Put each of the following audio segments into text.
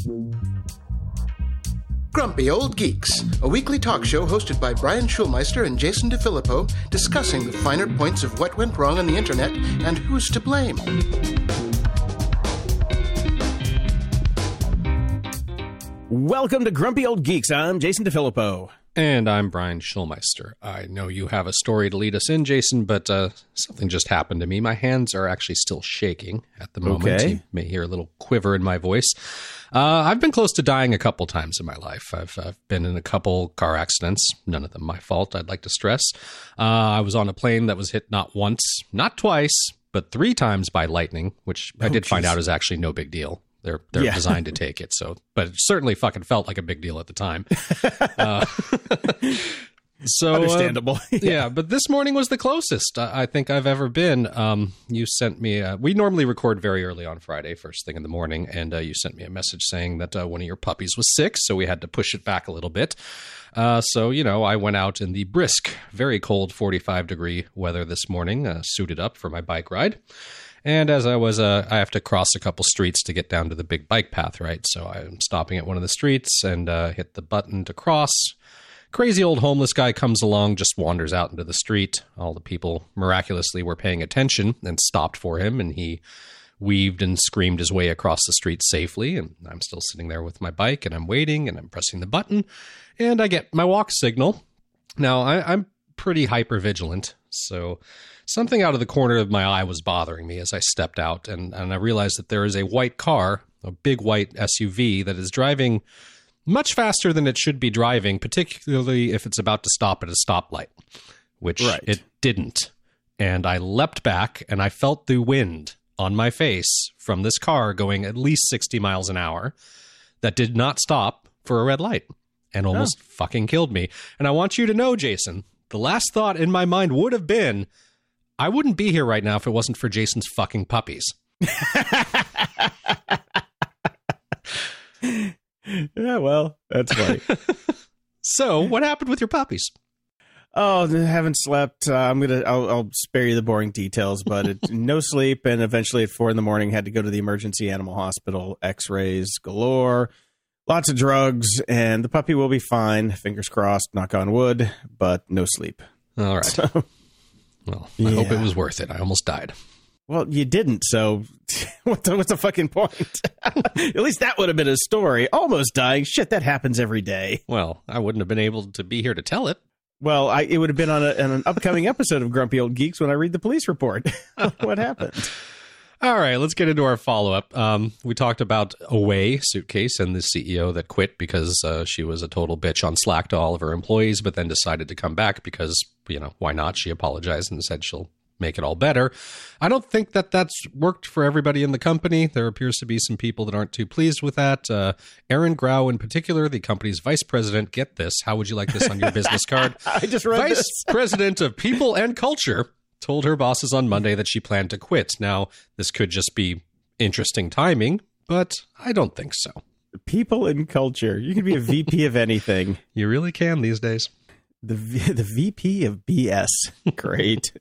Grumpy Old Geeks, a weekly talk show hosted by Brian Schulmeister and Jason DeFilippo, discussing the finer points of what went wrong on the internet and who's to blame. Welcome to Grumpy Old Geeks. I'm Jason DeFilippo. And I'm Brian Schulmeister. I know you have a story to lead us in, Jason, but something just happened to me. My hands are actually still shaking at the moment. Okay. You may hear a little quiver in my voice. I've been close to dying a couple times in my life. I've been in a couple car accidents, none of them my fault, I'd like to stress. I was on a plane that was hit not once, not twice, but 3 times by lightning, which I did find out is actually no big deal. They're designed to take it, but it certainly fucking felt like a big deal at the time. So understandable. Yeah, but this morning was the closest I think I've ever been. You sent me, we normally record very early on Friday, first thing in the morning, and you sent me a message saying that one of your puppies was sick, so we had to push it back a little bit. So, I went out in the brisk, very cold 45-degree weather this morning, suited up for my bike ride. And as I was, I have to cross a couple streets to get down to the big bike path, right? So I'm stopping at one of the streets and hit the button to cross. Crazy old homeless guy comes along, just wanders out into the street. All the people miraculously were paying attention and stopped for him, and he weaved and screamed his way across the street safely. And I'm still sitting there with my bike, and I'm waiting, and I'm pressing the button, and I get my walk signal. Now, I'm pretty hyper-vigilant, so something out of the corner of my eye was bothering me as I stepped out, and I realized that there is a white car, a big white SUV, that is driving much faster than it should be driving, particularly if it's about to stop at a stoplight, which it didn't. And I leapt back, and I felt the wind on my face from this car going at least 60 miles an hour that did not stop for a red light and almost fucking killed me. And I want you to know, Jason, the last thought in my mind would have been, I wouldn't be here right now if it wasn't for Jason's fucking puppies. Yeah, well, that's funny. So, what happened with your puppies? Oh, I haven't slept. I'll spare you the boring details, but no sleep, and eventually at 4 a.m, had to go to the emergency animal hospital. X-rays galore, lots of drugs, and the puppy will be fine. Fingers crossed, knock on wood, but no sleep. All right. So, well, I hope it was worth it. I almost died. Well, you didn't, so what's the fucking point? At least that would have been a story. Almost dying. Shit, that happens every day. Well, I wouldn't have been able to be here to tell it. Well, it would have been on an upcoming episode of Grumpy Old Geeks when I read the police report. What happened? All right, let's get into our follow-up. We talked about Away Suitcase and the CEO that quit because she was a total bitch on Slack to all of her employees, but then decided to come back because, why not? She apologized and said she'll make it all better. I don't think that that's worked for everybody in the company. There appears to be some people that aren't too pleased with that. Aaron Grau in particular, the company's vice president, get this. How would you like this on your business card? I just read Vice this. President of People and Culture told her bosses on Monday that she planned to quit. Now, this could just be interesting timing, but I don't think so. People and culture. You can be a VP of anything. You really can these days. The VP of BS. Great.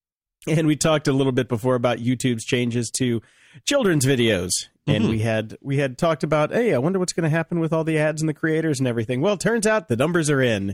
And we talked a little bit before about YouTube's changes to children's videos. And we had talked about, hey, I wonder what's going to happen with all the ads and the creators and everything. Well, it turns out the numbers are in.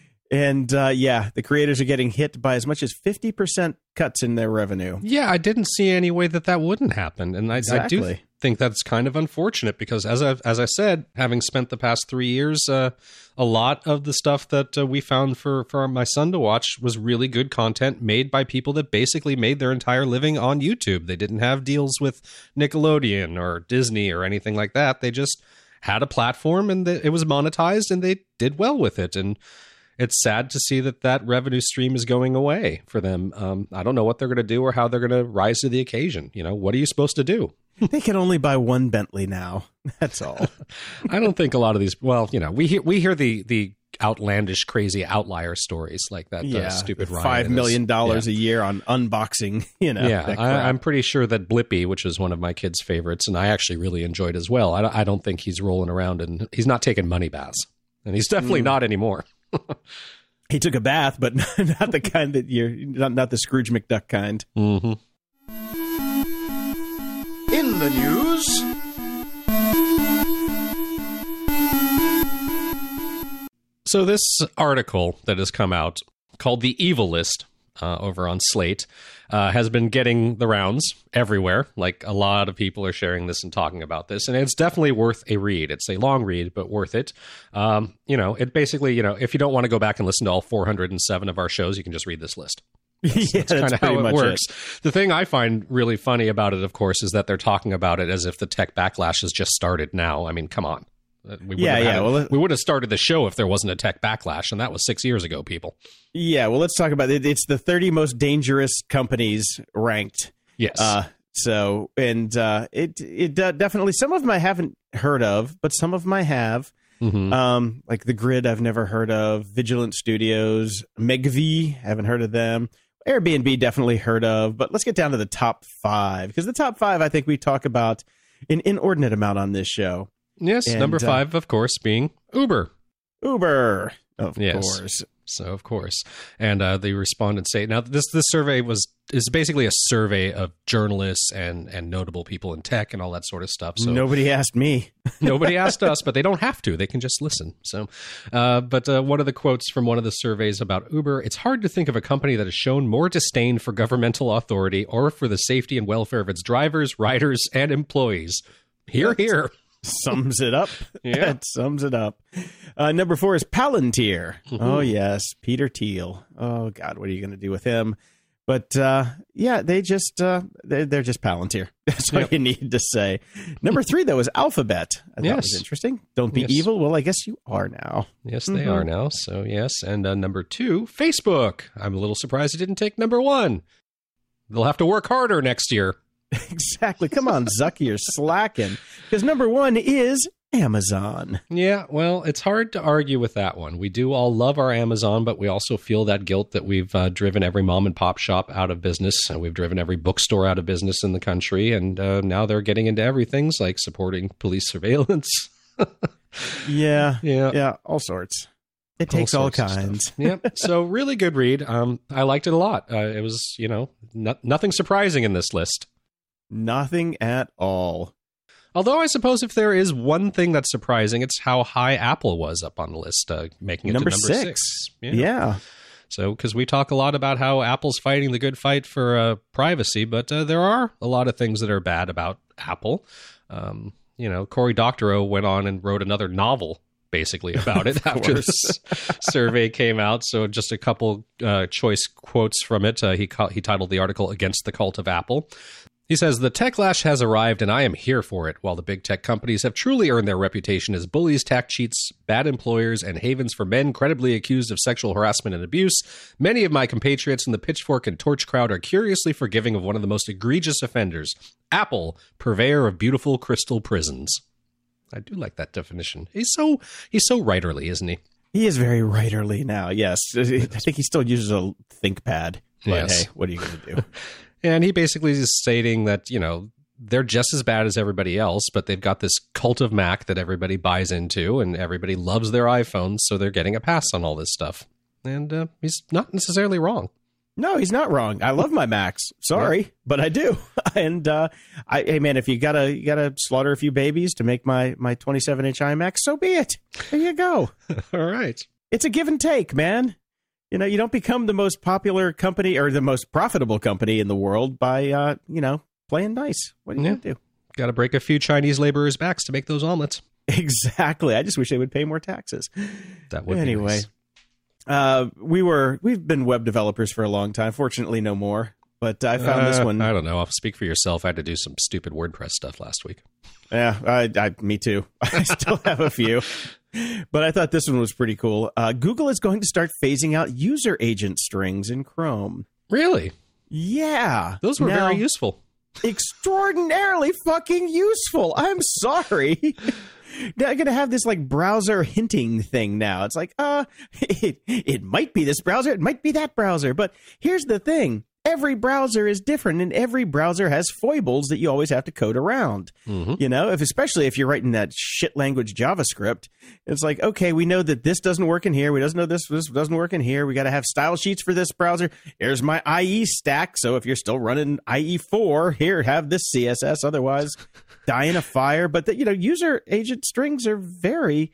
And the creators are getting hit by as much as 50% cuts in their revenue. Yeah, I didn't see any way that wouldn't happen. And I do think that's kind of unfortunate because as I said, having spent the past 3 years, a lot of the stuff that we found for my son to watch was really good content made by people that basically made their entire living on YouTube. They didn't have deals with Nickelodeon or Disney or anything like that. They just had a platform and it was monetized and they did well with it. And it's sad to see that revenue stream is going away for them. I don't know what they're going to do or how they're going to rise to the occasion. What are you supposed to do? They can only buy one Bentley now. That's all. I don't think a lot of these. Well, we hear the outlandish, crazy outlier stories like that. Stupid Ryan $5 million a year on unboxing. I'm pretty sure that Blippi, which is one of my kids' favorites, and I actually really enjoyed as well. I don't think he's rolling around and he's not taking money baths, and he's definitely not anymore. He took a bath, but not the kind that not the Scrooge McDuck kind. Mm-hmm. In the news, So this article that has come out called The Evil List over on Slate has been getting the rounds everywhere. Like a lot of people are sharing this and talking about this, and it's definitely worth a read. It's a long read, but worth it. It basically, if you don't want to go back and listen to all 407 of our shows, you can just read this list. That's kind of how it works. The thing I find really funny about it, of course, is that they're talking about it as if the tech backlash has just started now. I mean, come on. We would have started the show if there wasn't a tech backlash, and that was 6 years ago, people. Yeah, well, let's talk about it. It's the 30 most dangerous companies ranked. Yes. It definitely, some of them I haven't heard of, but some of them I have. Mm-hmm. Like The Grid, I've never heard of. Vigilant Studios, Megvii, haven't heard of them. Airbnb, definitely heard of. But let's get down to the top 5, because the top 5, I think we talk about an inordinate amount on this show. Yes, and number 5, of course, being Uber. Uber, of course. So, of course. And the respondents say, now this survey is basically a survey of journalists and notable people in tech and all that sort of stuff. So nobody asked me. Nobody asked us, but they don't have to. They can just listen. So, but one of the quotes from one of the surveys about Uber, it's hard to think of a company that has shown more disdain for governmental authority or for the safety and welfare of its drivers, riders, and employees. Hear, hear. Sums it up. Yeah. That sums it up. Number 4 is Palantir. Mm-hmm. Oh, yes. Peter Thiel. Oh, God, what are you going to do with him? But, they just, they're just Palantir. That's all you need to say. Number 3, though, is Alphabet. I thought was interesting. Don't be evil. Well, I guess you are now. Yes, they are now. So, yes. And number 2, Facebook. I'm a little surprised it didn't take number 1. They'll have to work harder next year. Exactly. Come on, Zucky, you're slacking. Because number 1 is Amazon. Yeah, well, it's hard to argue with that one. We do all love our Amazon, but we also feel that guilt that we've driven every mom and pop shop out of business, and we've driven every bookstore out of business in the country, and now they're getting into everything like supporting police surveillance. Yeah, all sorts. It takes all kinds. Yep. So really good read. I liked it a lot. It was, nothing surprising in this list. Nothing at all. Although I suppose if there is one thing that's surprising, it's how high Apple was up on the list, making it number to number 6. Yeah. So, because we talk a lot about how Apple's fighting the good fight for privacy, but there are a lot of things that are bad about Apple. Cory Doctorow went on and wrote another novel basically about it after this survey came out. So just a couple choice quotes from it. He titled the article "Against the Cult of Apple." He says, "The techlash has arrived and I am here for it. While the big tech companies have truly earned their reputation as bullies, tax cheats, bad employers, and havens for men credibly accused of sexual harassment and abuse, many of my compatriots in the pitchfork and torch crowd are curiously forgiving of one of the most egregious offenders, Apple, purveyor of beautiful crystal prisons." I do like that definition. He's so writerly, isn't he? He is very writerly now, yes. I think he still uses a ThinkPad. But yes. Hey, what are you going to do? And he basically is stating that, they're just as bad as everybody else, but they've got this cult of Mac that everybody buys into, and everybody loves their iPhones, so they're getting a pass on all this stuff. And he's not necessarily wrong. No, he's not wrong. I love my Macs. Sorry, but I do. And hey, man, if you gotta slaughter a few babies to make my 27-inch iMac, so be it. There you go. All right. It's a give and take, man. You don't become the most popular company or the most profitable company in the world by, playing nice. What are you going to do? Got to break a few Chinese laborers' backs to make those omelets. Exactly. I just wish they would pay more taxes. That would be nice. We've been web developers for a long time. Fortunately, no more. But I found this one. I don't know. I'll speak for yourself. I had to do some stupid WordPress stuff last week. Yeah, me too. I still have a few. But I thought this one was pretty cool. Google is going to start phasing out user agent strings in Chrome. Really? Yeah. Those were very useful. Extraordinarily fucking useful. I'm sorry. They're going to have this browser hinting thing now. It's like, it might be this browser. It might be that browser. But here's the thing. Every browser is different, and every browser has foibles that you always have to code around. Mm-hmm. Especially if you're writing that shit language JavaScript, it's like, okay, we know that this doesn't work in here. We doesn't know this doesn't work in here. We got to have style sheets for this browser. Here's my IE stack. So if you're still running IE4, here, have this CSS. Otherwise, die in a fire. But user agent strings are very,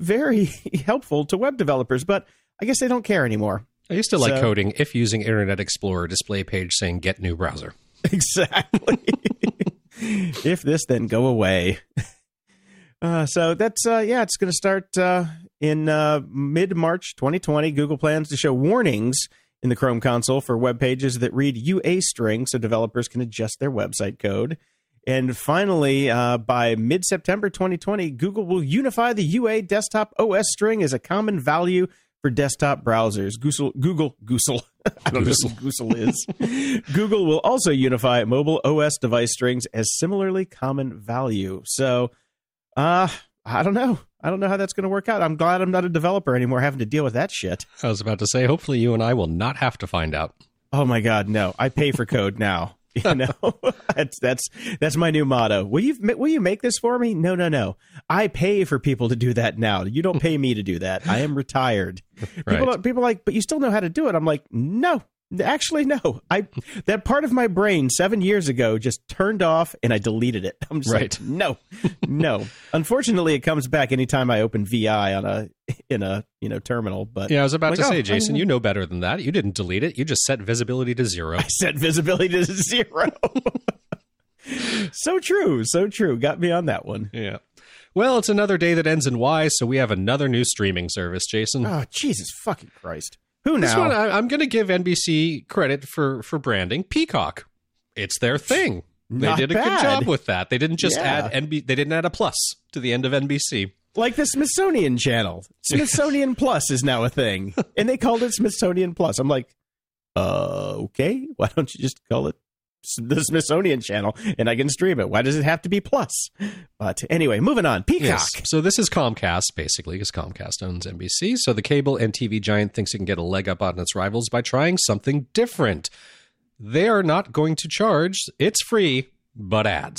very helpful to web developers, but I guess they don't care anymore. I used to like coding if using Internet Explorer display page saying get new browser. Exactly. If this, then go away. So that's, it's going to start in mid-March 2020. Google plans to show warnings in the Chrome console for web pages that read UA string so developers can adjust their website code. And finally, by mid-September 2020, Google will unify the UA desktop OS string as a common value for desktop browsers. Google. I don't know what Goosel is. Google will also unify mobile OS device strings as similarly common value. So, I don't know. I don't know how that's going to work out. I'm glad I'm not a developer anymore having to deal with that shit. I was about to say, hopefully you and I will not have to find out. Oh my God, no. I pay for code now. You know, that's my new motto. Will you make this for me? No. I pay for people to do that now. You don't pay me to do that. I am retired. Right. People are like, but you still know how to do it. I'm like, no. Actually, no. That part of my brain 7 years ago just turned off and I deleted it. I'm just like, no. Unfortunately, it comes back anytime I open VI in a terminal. But yeah, I was about to say, Jason, you know better than that. You didn't delete it. You just set visibility to 0. I set visibility to 0. So true. Got me on that one. Yeah. Well, it's another day that ends in Y, so we have another new streaming service, Jason. Oh, Jesus fucking Christ. Who now? This one, I'm going to give NBC credit for branding. Peacock. It's their thing. They did a good job with that. They didn't just add they didn't add a plus to the end of NBC. Like the Smithsonian Channel. Smithsonian Plus is now a thing. And they called it Smithsonian Plus. I'm like, okay, why don't you just call it the Smithsonian Channel and I can stream it? Why does it have to be Plus? But anyway, moving on. Peacock. Yes. So this is Comcast, basically, because Comcast owns NBC. So the cable and TV giant thinks it can get a leg up on its rivals by trying something different. They are not going to charge. It's free, but ads.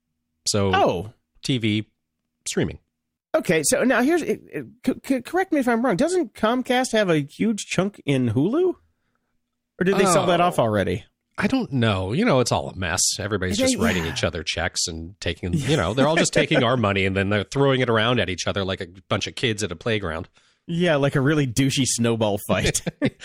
So TV streaming. Okay, so now here's correct me if I'm wrong. Doesn't Comcast have a huge chunk in Hulu? Or did they sell that off already? I don't know. It's all a mess. Everybody's just writing each other checks and taking, they're all just taking our money and then they're throwing it around at each other like a bunch of kids at a playground. Yeah, like a really douchey snowball fight.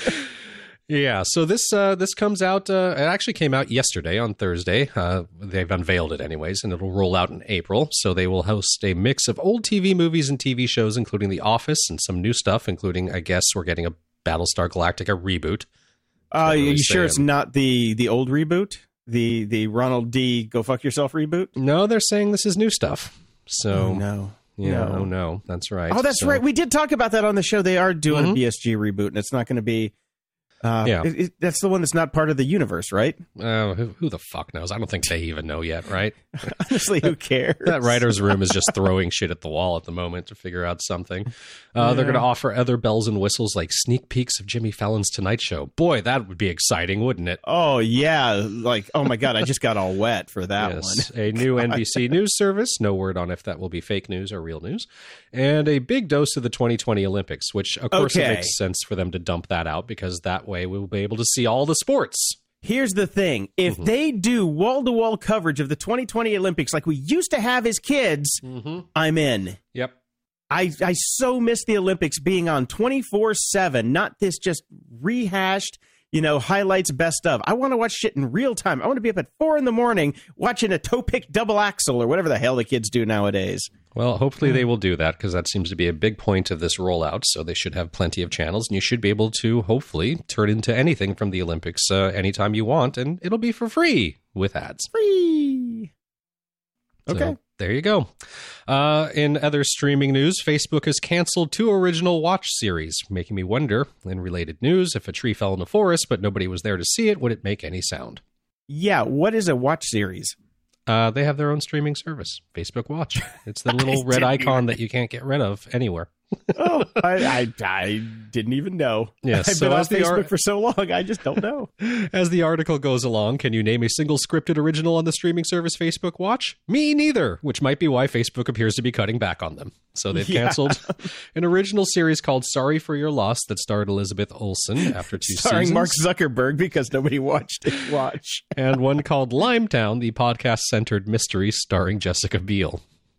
Yeah, so this comes out, it actually came out yesterday on Thursday. They've unveiled it anyways, and it'll roll out in April. So they will host a mix of old TV movies and TV shows, including The Office and some new stuff, including, I guess, we're getting a Battlestar Galactica reboot. Are you sure it's not the old reboot? The Ronald D. Go Fuck Yourself reboot? No, they're saying this is new stuff. So no. No, that's right. Oh, that's right. We did talk about that on the show. They are doing a BSG reboot, and it's not going to be... that's the one that's not part of the universe, right? Who the fuck knows? I don't think they even know yet, right? Honestly, who cares? That writer's room is just throwing shit at the wall at the moment to figure out something. They're going to offer other bells and whistles like sneak peeks of Jimmy Fallon's Tonight Show. Boy, that would be exciting, wouldn't it? Oh, yeah. Like, oh my God, I just got all wet for that one. A new NBC news service. No word on if that will be fake news or real news. And a big dose of the 2020 Olympics, which, of course, it makes sense for them to dump that out because that way we will be able to see all the sports. Here's the thing. If they do wall-to-wall coverage of the 2020 Olympics like we used to have as kids, I'm in. Yep. I so miss the Olympics being on 24/7, not this just rehashed, highlights best of. I want to watch shit in real time. I want to be up at 4 a.m. watching a toe pick double axle or whatever the hell the kids do nowadays. Well, hopefully they will do that because that seems to be a big point of this rollout. So they should have plenty of channels and you should be able to hopefully turn into anything from the Olympics anytime you want. And it'll be for free with ads. Free. Okay. So, there you go. In other streaming news, Facebook has canceled 2 original Watch series, making me wonder, in related news, if a tree fell in the forest but nobody was there to see it, would it make any sound? Yeah, what is a Watch series? They have their own streaming service, Facebook Watch. It's the little red icon that you can't get rid of anywhere. Oh, I didn't even know. Yes, I've been on Facebook for so long, I just don't know. As the article goes along, can you name a single scripted original on the streaming service Facebook Watch? Me neither, which might be why Facebook appears to be cutting back on them. So they've canceled an original series called Sorry for Your Loss that starred Elizabeth Olsen after 2 Starring seasons. Mark Zuckerberg because nobody watched it. And one called Limetown, the podcast-centered mystery starring Jessica Biel.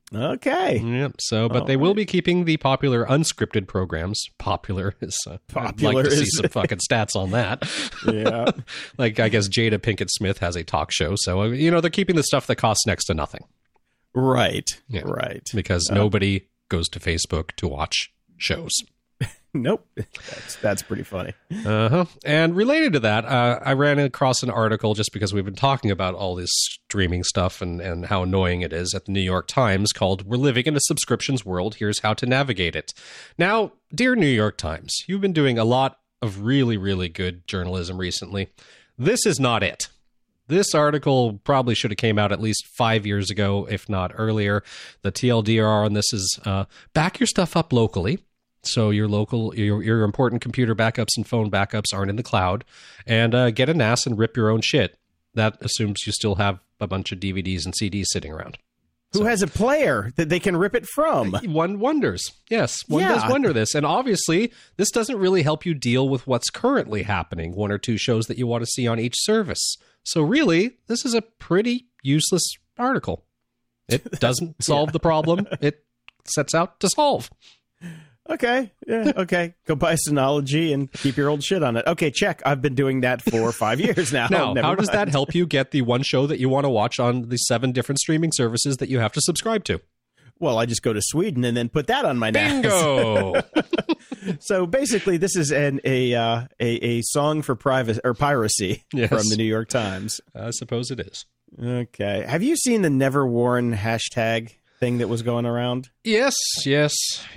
Okay. Yep. So, but they will be keeping the popular unscripted programs. Popular is I'd like to see some fucking stats on that. Yeah. Like, I guess Jada Pinkett Smith has a talk show. So, they're keeping the stuff that costs next to nothing. Right. Yeah. Right. Because nobody goes to Facebook to watch shows. Nope. That's pretty funny. Uh-huh. And related to that, I ran across an article just because we've been talking about all this streaming stuff and how annoying it is at the New York Times called "We're Living in a Subscriptions World. Here's How to Navigate It." Now, dear New York Times, you've been doing a lot of really, really good journalism recently. This is not it. This article probably should have came out at least 5 years ago, if not earlier. The TLDR on this is back your stuff up locally. So your important computer backups and phone backups aren't in the cloud, and get a NAS and rip your own shit. That assumes you still have a bunch of DVDs and CDs sitting around. Who has a player that they can rip it from? One wonders. Yes, one does wonder this. And obviously, this doesn't really help you deal with what's currently happening, 1 or 2 shows that you want to see on each service. So really, this is a pretty useless article. It doesn't solve the problem it sets out to solve. Okay. Yeah. Okay. Go buy Synology and keep your old shit on it. Okay. Check. I've been doing that for 5 years now. Now, how does that help you get the one show that you want to watch on the 7 different streaming services that you have to subscribe to? Well, I just go to Sweden and then put that on my NAS. Bingo! So basically, this is a song for piracy from the New York Times. I suppose it is. Okay. Have you seen the Never Warren hashtag thing that was going around? Yes. It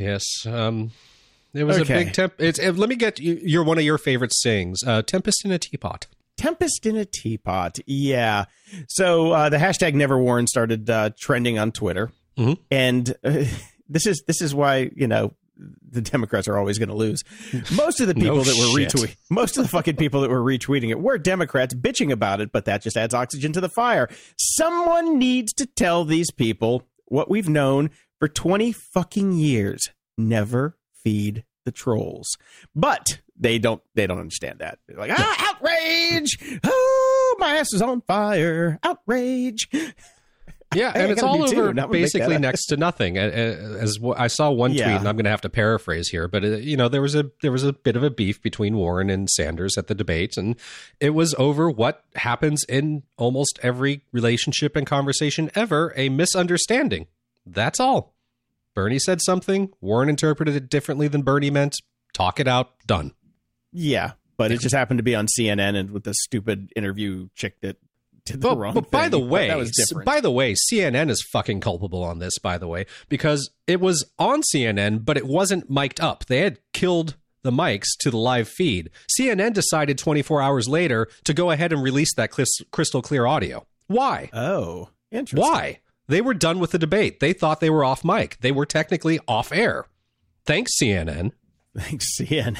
was a big let me get you're one of your favorite sayings. Tempest in a teapot. Tempest in a teapot. Yeah. So the hashtag Never Warren started trending on Twitter, and this is why the Democrats are always going to lose. Most of the people most of the fucking people that were retweeting it were Democrats bitching about it, but that just adds oxygen to the fire. Someone needs to tell these people what we've known for 20 fucking years: never feed the trolls. But they don't understand that. They're like, outrage! Oh, my ass is on fire! Outrage! Yeah, and it's all over basically next to nothing. As I saw one tweet, and I'm going to have to paraphrase here, but there was a bit of a beef between Warren and Sanders at the debate, and it was over what happens in almost every relationship and conversation ever: a misunderstanding. That's all. Bernie said something, Warren interpreted it differently than Bernie meant. Talk it out, done. Yeah, but it just happened to be on CNN and with the stupid interview chick that did the wrong thing. By the way, that was different. By the way, CNN is fucking culpable on this, by the way, because it was on CNN, but it wasn't mic'd up. They had killed the mics to the live feed. CNN decided 24 hours later to go ahead and release that crystal clear audio. Why? Oh, interesting. Why? They were done with the debate. They thought they were off mic. They were technically off air. Thanks, CNN. Thanks, CNN.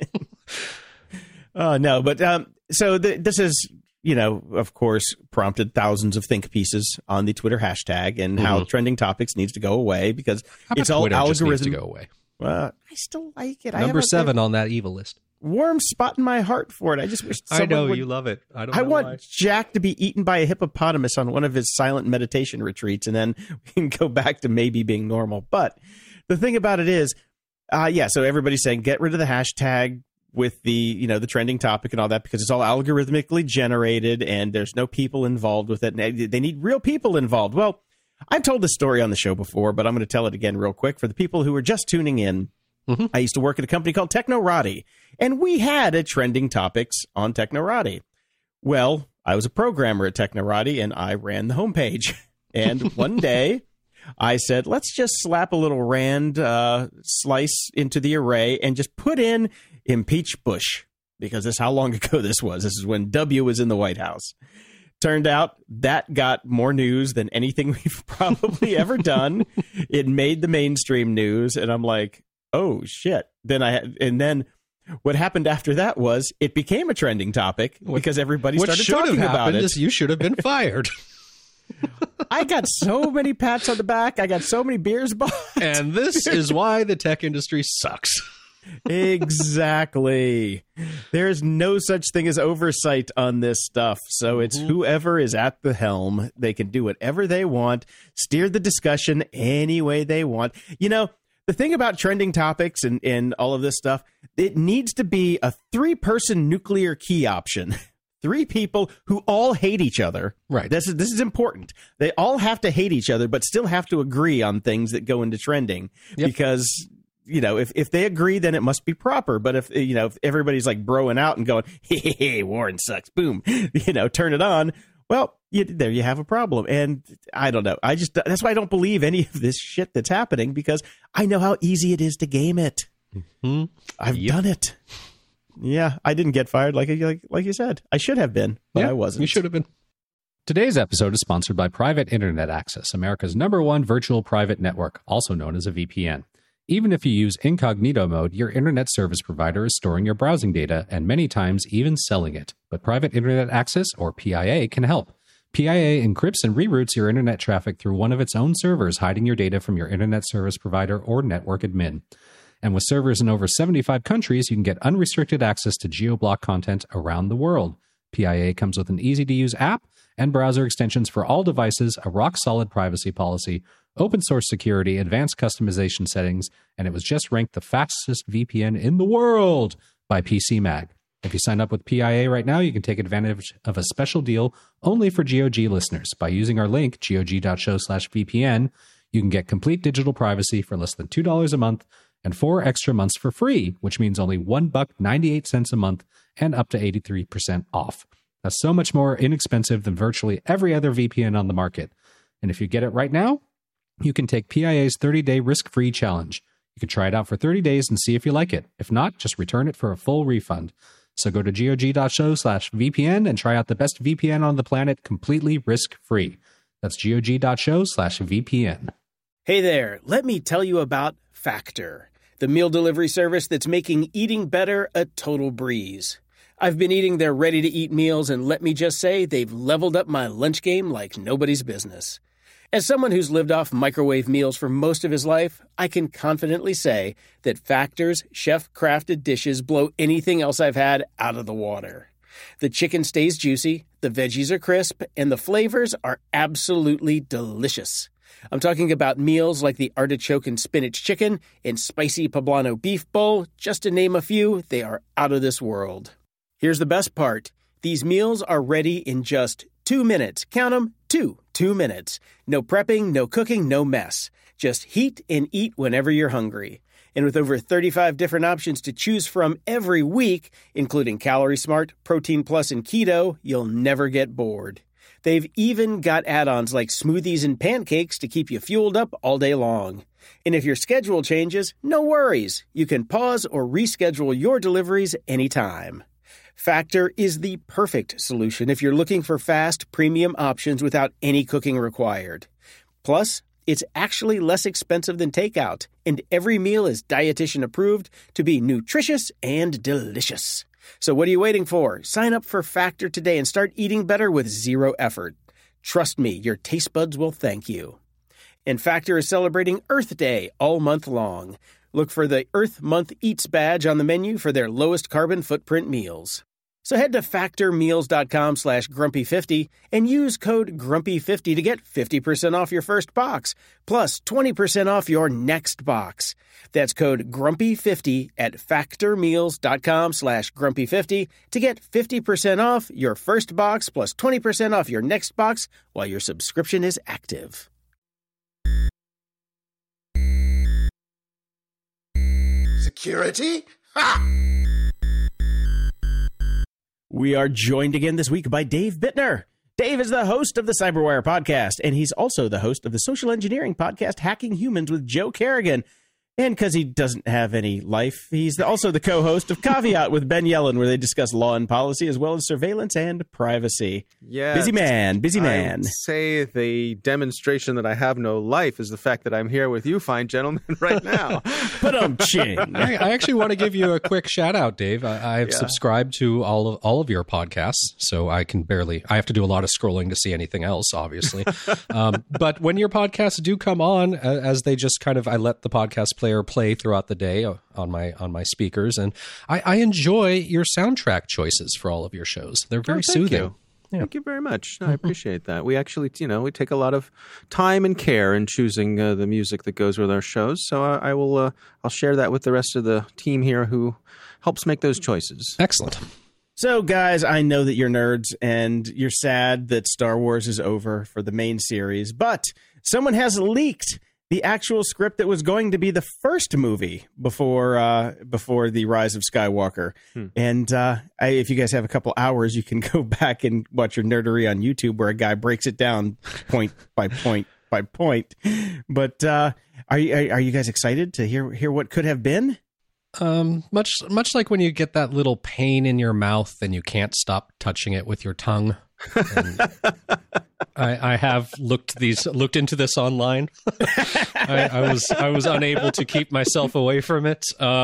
No, but so this is, of course, prompted thousands of think pieces on the Twitter hashtag and how trending topics needs to go away because it's all algorithm. Needs to go away. I still like it. Number 7 on that evil list. Warm spot in my heart for it. I just wish someone would, you love it. I want Jack to be eaten by a hippopotamus on one of his silent meditation retreats, and then we can go back to maybe being normal. But the thing about it is, so everybody's saying get rid of the hashtag with the the trending topic and all that because it's all algorithmically generated and there's no people involved with it. And they need real people involved. Well, I've told this story on the show before, but I'm going to tell it again real quick for the people who are just tuning in. I used to work at a company called Technorati, and we had a trending topics on Technorati. Well, I was a programmer at Technorati, and I ran the homepage. And one day, I said, let's just slap a little rand slice into the array and just put in impeach Bush, because that's how long ago this was. This is when W was in the White House. Turned out that got more news than anything we've probably ever done. It made the mainstream news, and I'm like, oh shit. Then what happened after that was it became a trending topic because everybody started talking about it. You should have been fired. I got so many pats on the back. I got so many beers bought. And this is why the tech industry sucks. Exactly. There's no such thing as oversight on this stuff. So it's whoever is at the helm. They can do whatever they want, steer the discussion any way they want. You know, the thing about trending topics and all of this stuff, it needs to be a 3-person nuclear key option. 3 people who all hate each other. Right. This is important. They all have to hate each other, but still have to agree on things that go into trending. Yep. Because, you know, if they agree, then it must be proper. But if everybody's like broing out and going, hey, Warren sucks, boom, turn it on. Well, there you have a problem. And I don't know. That's why I don't believe any of this shit that's happening, because I know how easy it is to game it. Mm-hmm. I've done it. Yeah, I didn't get fired like you said. I should have been, but I wasn't. You should have been. Today's episode is sponsored by Private Internet Access, America's #1 virtual private network, also known as a VPN. Even if you use incognito mode, your internet service provider is storing your browsing data and many times even selling it. But Private Internet Access, or PIA, can help. PIA encrypts and reroutes your internet traffic through one of its own servers, hiding your data from your internet service provider or network admin. And with servers in over 75 countries, you can get unrestricted access to geo-block content around the world. PIA comes with an easy-to-use app and browser extensions for all devices, a rock-solid privacy policy, open-source security, advanced customization settings, and it was just ranked the fastest VPN in the world by PC Mag. If you sign up with PIA right now, you can take advantage of a special deal only for GOG listeners. By using our link, gog.show/VPN, you can get complete digital privacy for less than $2 a month, and 4 extra months for free, which means only $1.98 a month and up to 83% off. That's so much more inexpensive than virtually every other VPN on the market. And if you get it right now, you can take PIA's 30-day risk-free challenge. You can try it out for 30 days and see if you like it. If not, just return it for a full refund. So go to gog.show/VPN and try out the best VPN on the planet completely risk-free. That's gog.show/VPN. Hey there, let me tell you about Factor, the meal delivery service that's making eating better a total breeze. I've been eating their ready-to-eat meals, and let me just say, they've leveled up my lunch game like nobody's business. As someone who's lived off microwave meals for most of his life, I can confidently say that Factor's chef-crafted dishes blow anything else I've had out of the water. The chicken stays juicy, the veggies are crisp, and the flavors are absolutely delicious. I'm talking about meals like the artichoke and spinach chicken and spicy poblano beef bowl. Just to name a few, they are out of this world. Here's the best part. These meals are ready in just 2 minutes. Count them, 2 minutes. No prepping, no cooking, no mess. Just heat and eat whenever you're hungry. And with over 35 different options to choose from every week, including Calorie Smart, Protein Plus, and Keto, you'll never get bored. They've even got add-ons like smoothies and pancakes to keep you fueled up all day long. And if your schedule changes, no worries. You can pause or reschedule your deliveries anytime. Factor is the perfect solution if you're looking for fast, premium options without any cooking required. Plus, it's actually less expensive than takeout, and every meal is dietitian approved to be nutritious and delicious. So what are you waiting for? Sign up for Factor today and start eating better with zero effort. Trust me, your taste buds will thank you. And Factor is celebrating Earth Day all month long. Look for the Earth Month Eats badge on the menu for their lowest carbon footprint meals. So head to factormeals.com/grumpy50 and use code grumpy50 to get 50% off your first box, plus 20% off your next box. That's code grumpy50 at factormeals.com/grumpy50 to get 50% off your first box, plus 20% off your next box while your subscription is active. Security? Ha! We are joined again this week by Dave Bittner. Dave is the host of the Cyberwire podcast, and he's also the host of the social engineering podcast Hacking Humans with Joe Kerrigan. And because he doesn't have any life, he's also the co-host of Caveat with Ben Yellen, where they discuss law and policy as well as surveillance and privacy. Yeah, busy man. I would say the demonstration that I have no life is the fact that I'm here with you fine gentlemen right now. Ching. I actually want to give you a quick shout out, Dave. I've subscribed to all of your podcasts, so I have to do a lot of scrolling to see anything else, obviously. But when your podcasts do come on, as they just I let the podcast play player play throughout the day on my speakers, and I enjoy your soundtrack choices for all of your shows. They're very soothing. You. Yeah. Thank you very much. I appreciate that. We actually, we take a lot of time and care in choosing the music that goes with our shows. So I'll share that with the rest of the team here who helps make those choices. Excellent. So, guys, I know that you're nerds and you're sad that Star Wars is over for the main series, but someone has leaked the actual script that was going to be the first movie before the Rise of Skywalker. And if you guys have a couple hours, you can go back and watch your nerdery on YouTube where a guy breaks it down point by point by point. But are you guys excited to hear what could have been? Much like when you get that little pain in your mouth and you can't stop touching it with your tongue. I have looked into this online. I was unable to keep myself away from it.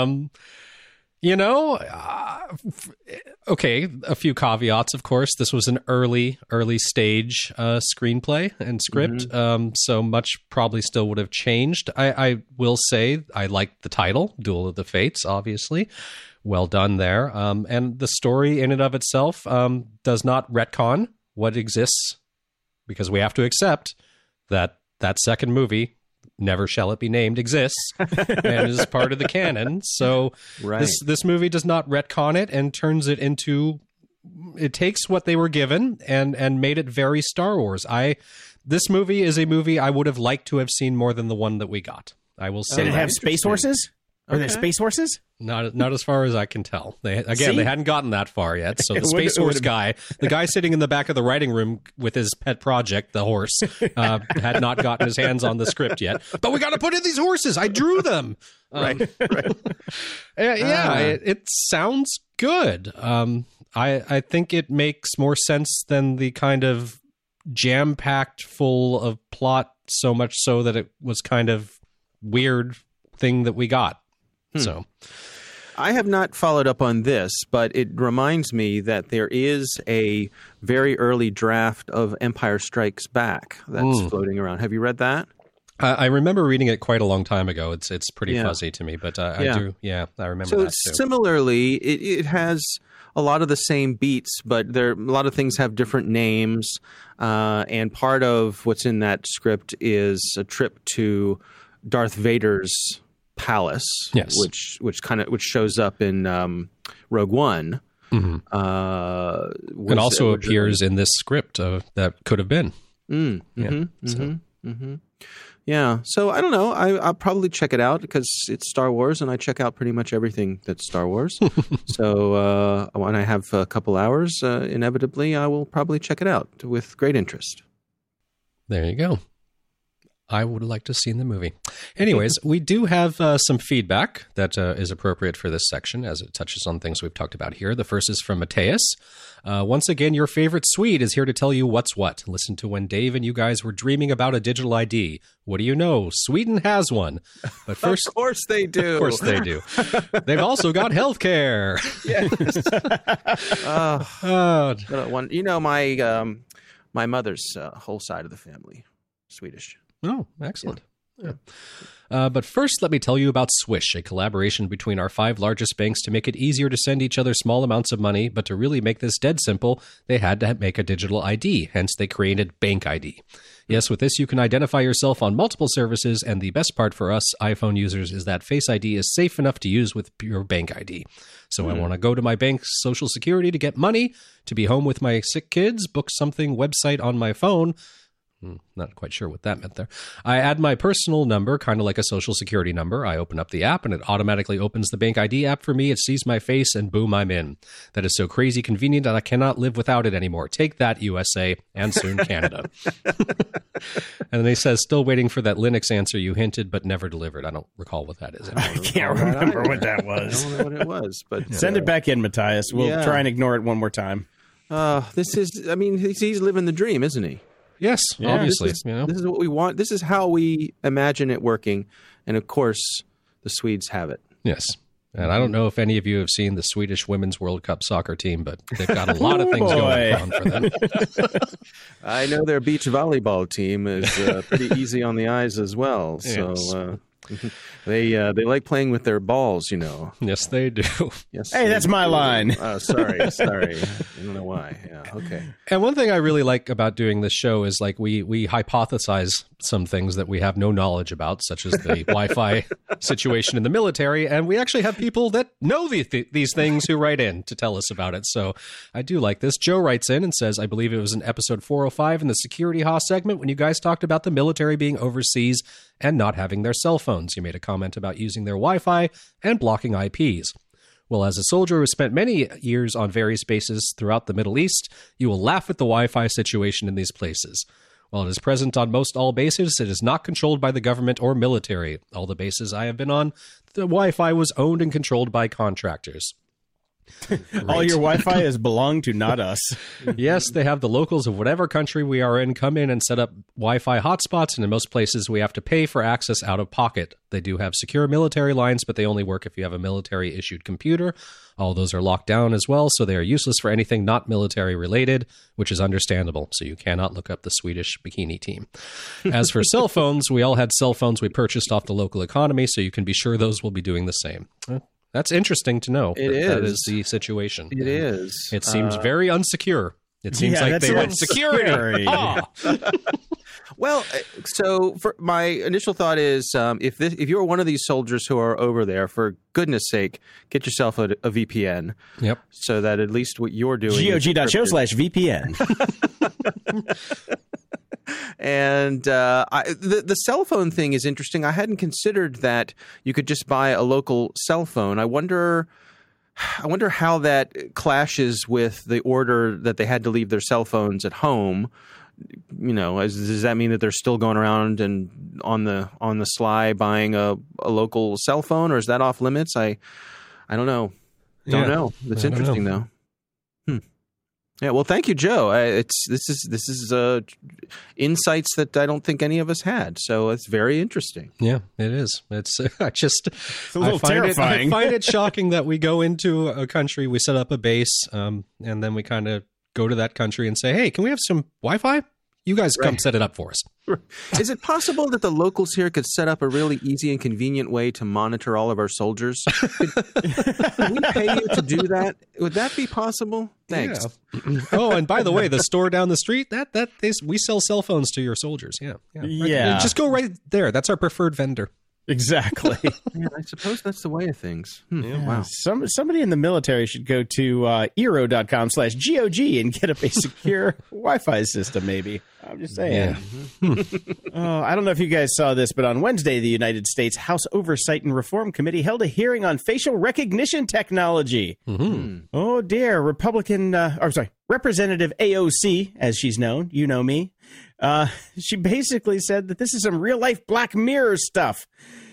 Okay, a few caveats, of course. This was an early stage screenplay and script, so much probably still would have changed. I will say I liked the title, Duel of the Fates, obviously. Well done there. And the story in and of itself does not retcon what exists, because we have to accept that second movie, Never Shall It Be Named, exists and is part of the canon. So this movie does not retcon it and turns it into, it takes what they were given and made it very Star Wars. This movie is a movie I would have liked to have seen more than the one that we got. I will say. Did it have space horses? Are there space horses? Not as far as I can tell. They hadn't gotten that far yet. So the Space Horse guy, the guy sitting in the back of the writing room with his pet project, the horse, had not gotten his hands on the script yet. But we got to put in these horses. I drew them. Right. It sounds good. I think it makes more sense than the kind of jam-packed full of plot, so much so that it was kind of weird thing that we got. So I have not followed up on this, but it reminds me that there is a very early draft of Empire Strikes Back that's floating around. Have you read that? I remember reading it quite a long time ago. It's pretty fuzzy to me, but I do. Yeah, I remember that too. Similarly, it has a lot of the same beats, but a lot of things have different names. And part of what's in that script is a trip to Darth Vader's palace, yes, which shows up in Rogue One, and also appears in this script that could have been. Yeah, so I don't know. I'll probably check it out because it's Star Wars, and I check out pretty much everything that's Star Wars. So when I have a couple hours, inevitably, I will probably check it out with great interest. There you go. I would like to see in the movie. Anyways, we do have some feedback that is appropriate for this section as it touches on things we've talked about here. The first is from Mateus. Once again, your favorite Swede is here to tell you what's what. Listen to when Dave and you guys were dreaming about a digital ID. What do you know? Sweden has one. But first, of course they do. Of course they do. They've also got healthcare. Yes. My mother's whole side of the family, Swedish. Oh, excellent. Yeah. But first, let me tell you about Swish, a collaboration between our 5 largest banks to make it easier to send each other small amounts of money. But to really make this dead simple, they had to make a digital ID. Hence, they created Bank ID. Yes, with this, you can identify yourself on multiple services. And the best part for us iPhone users is that Face ID is safe enough to use with your Bank ID. So I want to go to my bank's Social Security to get money, to be home with my sick kids, book something website on my phone. Not quite sure what that meant there. I add my personal number, kind of like a Social Security number. I open up the app and it automatically opens the Bank ID app for me. It sees my face and boom, I'm in. That is so crazy convenient that I cannot live without it anymore. Take that, USA, and soon Canada. And then he says, still waiting for that Linux answer you hinted but never delivered. I don't recall what that is. I can't remember what that was. I don't know what it was. But send it back in, Matthias. We'll try and ignore it one more time. He's living the dream, isn't he? Yes, obviously. This is what we want. This is how we imagine it working. And of course, the Swedes have it. Yes. And I don't know if any of you have seen the Swedish Women's World Cup soccer team, but they've got a lot of things going on for them. I know their beach volleyball team is pretty easy on the eyes as well. Yes. So They like playing with their balls, you know. Yes, they do. Yes. Hey, that's my line. Sorry. I don't know why. Yeah. Okay. And one thing I really like about doing this show is like we hypothesize some things that we have no knowledge about, such as the Wi-Fi situation in the military, and we actually have people that know these things who write in to tell us about it. So I do like this. Joe writes in and says, I believe it was in episode 405 in the Security Haw segment when you guys talked about the military being overseas and not having their cell phones. You made a comment about using their Wi-Fi and blocking IPs. Well, as a soldier who spent many years on various bases throughout the Middle East, you will laugh at the Wi-Fi situation in these places. While it is present on most all bases, it is not controlled by the government or military. All the bases I have been on, the Wi-Fi was owned and controlled by contractors. All your Wi-Fi has belonged to not us. Yes, they have the locals of whatever country we are in come in and set up Wi-Fi hotspots, and in most places we have to pay for access out of pocket. They do have secure military lines, but they only work if you have a military-issued computer. All those are locked down as well, so they are useless for anything not military-related, which is understandable, so you cannot look up the Swedish bikini team. As for cell phones, we all had cell phones we purchased off the local economy, so you can be sure those will be doing the same. That's interesting to know. That is the situation. It is. It seems very unsecure. It seems like they went security. Well, so for my initial thought is, if you're one of these soldiers who are over there, for goodness sake, get yourself a VPN. Yep. So that at least what you're doing. GOG.show/VPN. And the cell phone thing is interesting. I hadn't considered that you could just buy a local cell phone. I wonder how that clashes with the order that they had to leave their cell phones at home. You know, does that mean that they're still going around and on the sly buying a local cell phone, or is that off limits? I don't know. Don't know. That's interesting though. Yeah, well, thank you, Joe. This is insights that I don't think any of us had, so it's very interesting. Yeah, it is. It's It's a little terrifying. I find it shocking that we go into a country, we set up a base, and then we kind of go to that country and say, "Hey, can we have some Wi-Fi? You guys come set it up for us." Is it possible that the locals here could set up a really easy and convenient way to monitor all of our soldiers? Could we pay you to do that? Would that be possible? Thanks. Yeah. Oh, and by the way, the store down the street, we sell cell phones to your soldiers. Yeah. Yeah. Just go right there. That's our preferred vendor. Exactly. Yeah, I suppose that's the way of things. Yeah. Wow. Somebody in the military should go to eero.com/GOG and get up a secure Wi-Fi system, maybe. I'm just saying. Yeah. I don't know if you guys saw this, but on Wednesday, the United States House Oversight and Reform Committee held a hearing on facial recognition technology. Mm-hmm. Oh, dear. Representative AOC, as she's known, you know me. She basically said that this is some real-life Black Mirror stuff.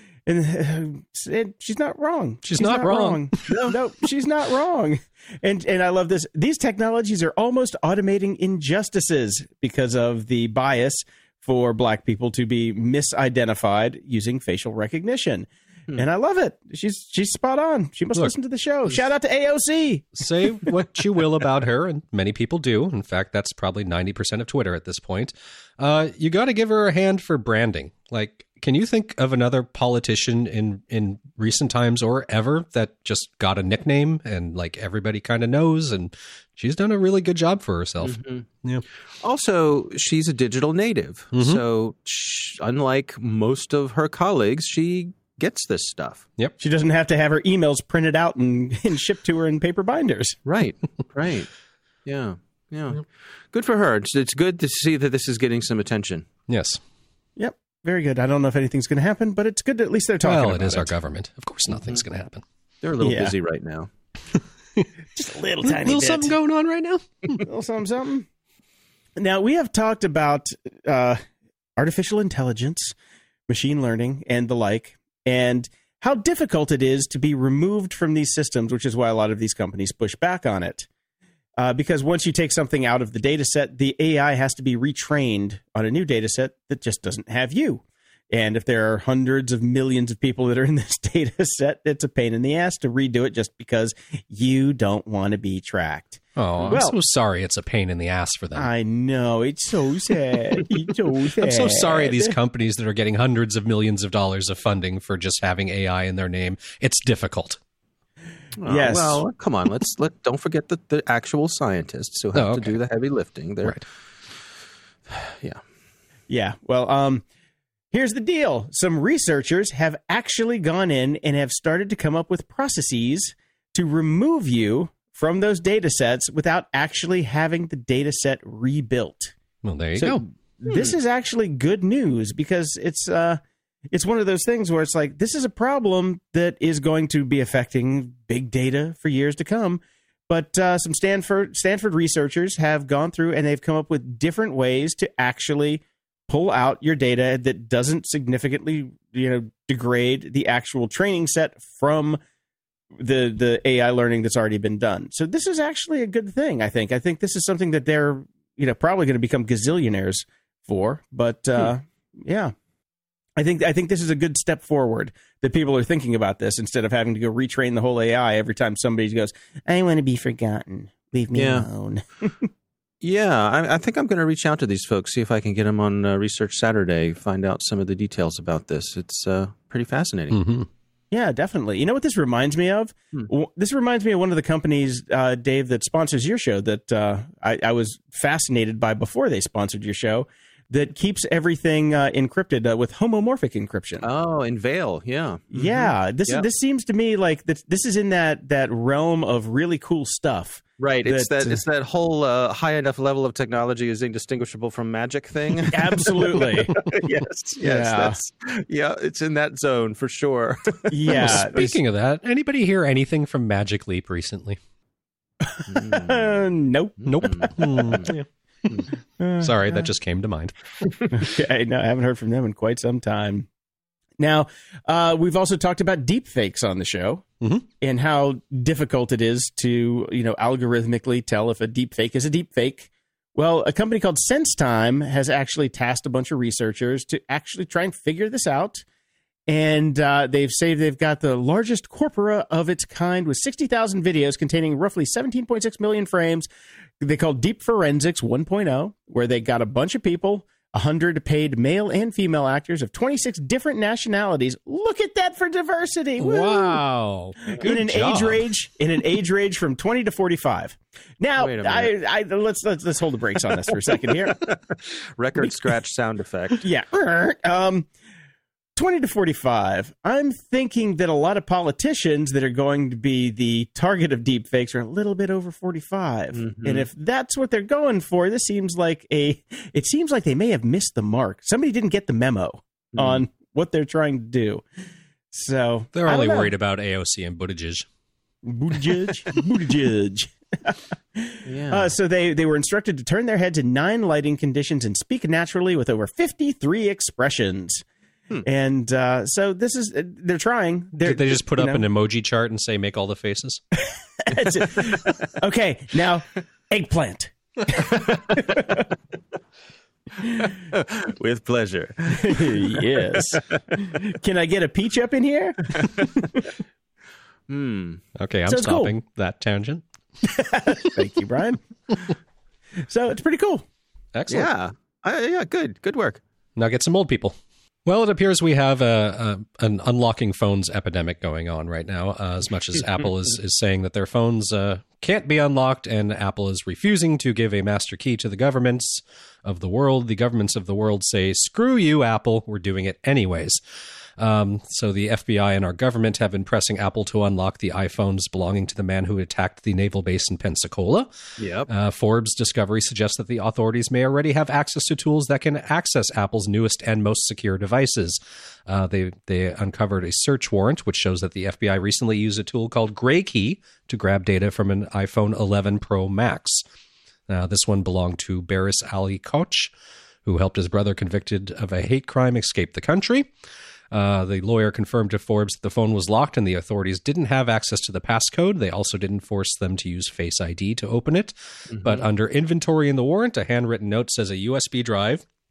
And she's not wrong. She's not wrong. No, she's not wrong. And I love this. These technologies are almost automating injustices because of the bias for Black people to be misidentified using facial recognition. And I love it. She's spot on. She must listen to the show. Shout out to AOC. Say what you will about her, and many people do. In fact, that's probably 90% of Twitter at this point. You got to give her a hand for branding. Like, can you think of another politician in recent times or ever that just got a nickname and like everybody kind of knows? And she's done a really good job for herself. Mm-hmm. Yeah. Also, she's a digital native. Mm-hmm. So unlike most of her colleagues, she gets this stuff. Yep. She doesn't have to have her emails printed out and shipped to her in paper binders. Right. Yeah. Good for her. It's good to see that this is getting some attention. Yes. Yep. Very good. I don't know if anything's going to happen, but it's good that at least they're talking about it. Well, it is our government. Of course nothing's going to happen. They're a little busy right now. Just a little tiny little bit. Something going on right now. Little something. Now, we have talked about artificial intelligence, machine learning, and the like, and how difficult it is to be removed from these systems, which is why a lot of these companies push back on it. Because once you take something out of the data set, the AI has to be retrained on a new data set that just doesn't have you. And if there are hundreds of millions of people that are in this data set, it's a pain in the ass to redo it just because you don't want to be tracked. Oh, I'm so sorry it's a pain in the ass for them. I know. It's so sad. It's so sad. I'm so sorry these companies that are getting hundreds of millions of dollars of funding for just having AI in their name. It's difficult. Yes. Well, come on. Don't forget the actual scientists who have to do the heavy lifting. Right. Yeah. Yeah. Well, here's the deal. Some researchers have actually gone in and have started to come up with processes to remove you from those data sets without actually having the data set rebuilt. Well, there you go. This is actually good news because it's one of those things where it's like, this is a problem that is going to be affecting big data for years to come. But some Stanford researchers have gone through and they've come up with different ways to actually pull out your data that doesn't significantly, degrade the actual training set from the AI learning that's already been done. So this is actually a good thing, I think. I think this is something that they're, probably going to become gazillionaires for. But yeah, I think this is a good step forward that people are thinking about this instead of having to go retrain the whole AI every time somebody goes, I want to be forgotten. Leave me alone. Yeah, I think I'm going to reach out to these folks, see if I can get them on Research Saturday, find out some of the details about this. It's pretty fascinating. Mm-hmm. Yeah, definitely. You know what this reminds me of? This reminds me of one of the companies, Dave, that sponsors your show that I was fascinated by before they sponsored your show, that keeps everything encrypted with homomorphic encryption. Oh, in Veil, yeah. Mm-hmm. Yeah, this seems to me like this is in that realm of really cool stuff. Right, it's that whole high enough level of technology is indistinguishable from magic thing. Absolutely. yes. It's in that zone for sure. Yeah. Well, speaking of that, anybody hear anything from Magic Leap recently? Nope. Sorry, that just came to mind. Okay, no, I haven't heard from them in quite some time. Now, we've also talked about deep fakes on the show and how difficult it is to, algorithmically tell if a deep fake is a deep fake. Well, a company called SenseTime has actually tasked a bunch of researchers to actually try and figure this out. And they've got the largest corpora of its kind with 60,000 videos containing roughly 17.6 million frames. They call Deep Forensics 1.0, where they got a bunch of people, 100 paid male and female actors of 26 different nationalities. Look at that for diversity! Woo! Wow, good in an age range from 20 to 45. Now, let's hold the brakes on this for a second here. Record scratch sound effect. Yeah. 20 to 45. I'm thinking that a lot of politicians that are going to be the target of deep fakes are a little bit over 45. Mm-hmm. And if that's what they're going for, it seems like they may have missed the mark. Somebody didn't get the memo on what they're trying to do. So they're only worried about AOC and Buttigieg. Buttigieg. Yeah. So they were instructed to turn their heads in 9 lighting conditions and speak naturally with over 53 expressions. And so they're trying. Did they just put up an emoji chart and say, make all the faces? Okay, now, eggplant. With pleasure. Yes. Can I get a peach up in here? Okay, I'm stopping that tangent. Thank you, Brian. So it's pretty cool. Excellent. Yeah, good work. Now get some old people. Well, it appears we have an unlocking phones epidemic going on right now, as much as Apple is saying that their phones can't be unlocked, and Apple is refusing to give a master key to the governments of the world. The governments of the world say, screw you, Apple, we're doing it anyways. So the FBI and our government have been pressing Apple to unlock the iPhones belonging to the man who attacked the naval base in Pensacola. Yep. Forbes discovery suggests that the authorities may already have access to tools that can access Apple's newest and most secure devices. They uncovered a search warrant, which shows that the FBI recently used a tool called Gray Key to grab data from an iPhone 11 Pro Max. This one belonged to Baris Ali Koch, who helped his brother convicted of a hate crime escape the country. The lawyer confirmed to Forbes that the phone was locked and the authorities didn't have access to the passcode. They also didn't force them to use Face ID to open it. Mm-hmm. But under inventory in the warrant, a handwritten note says a USB drive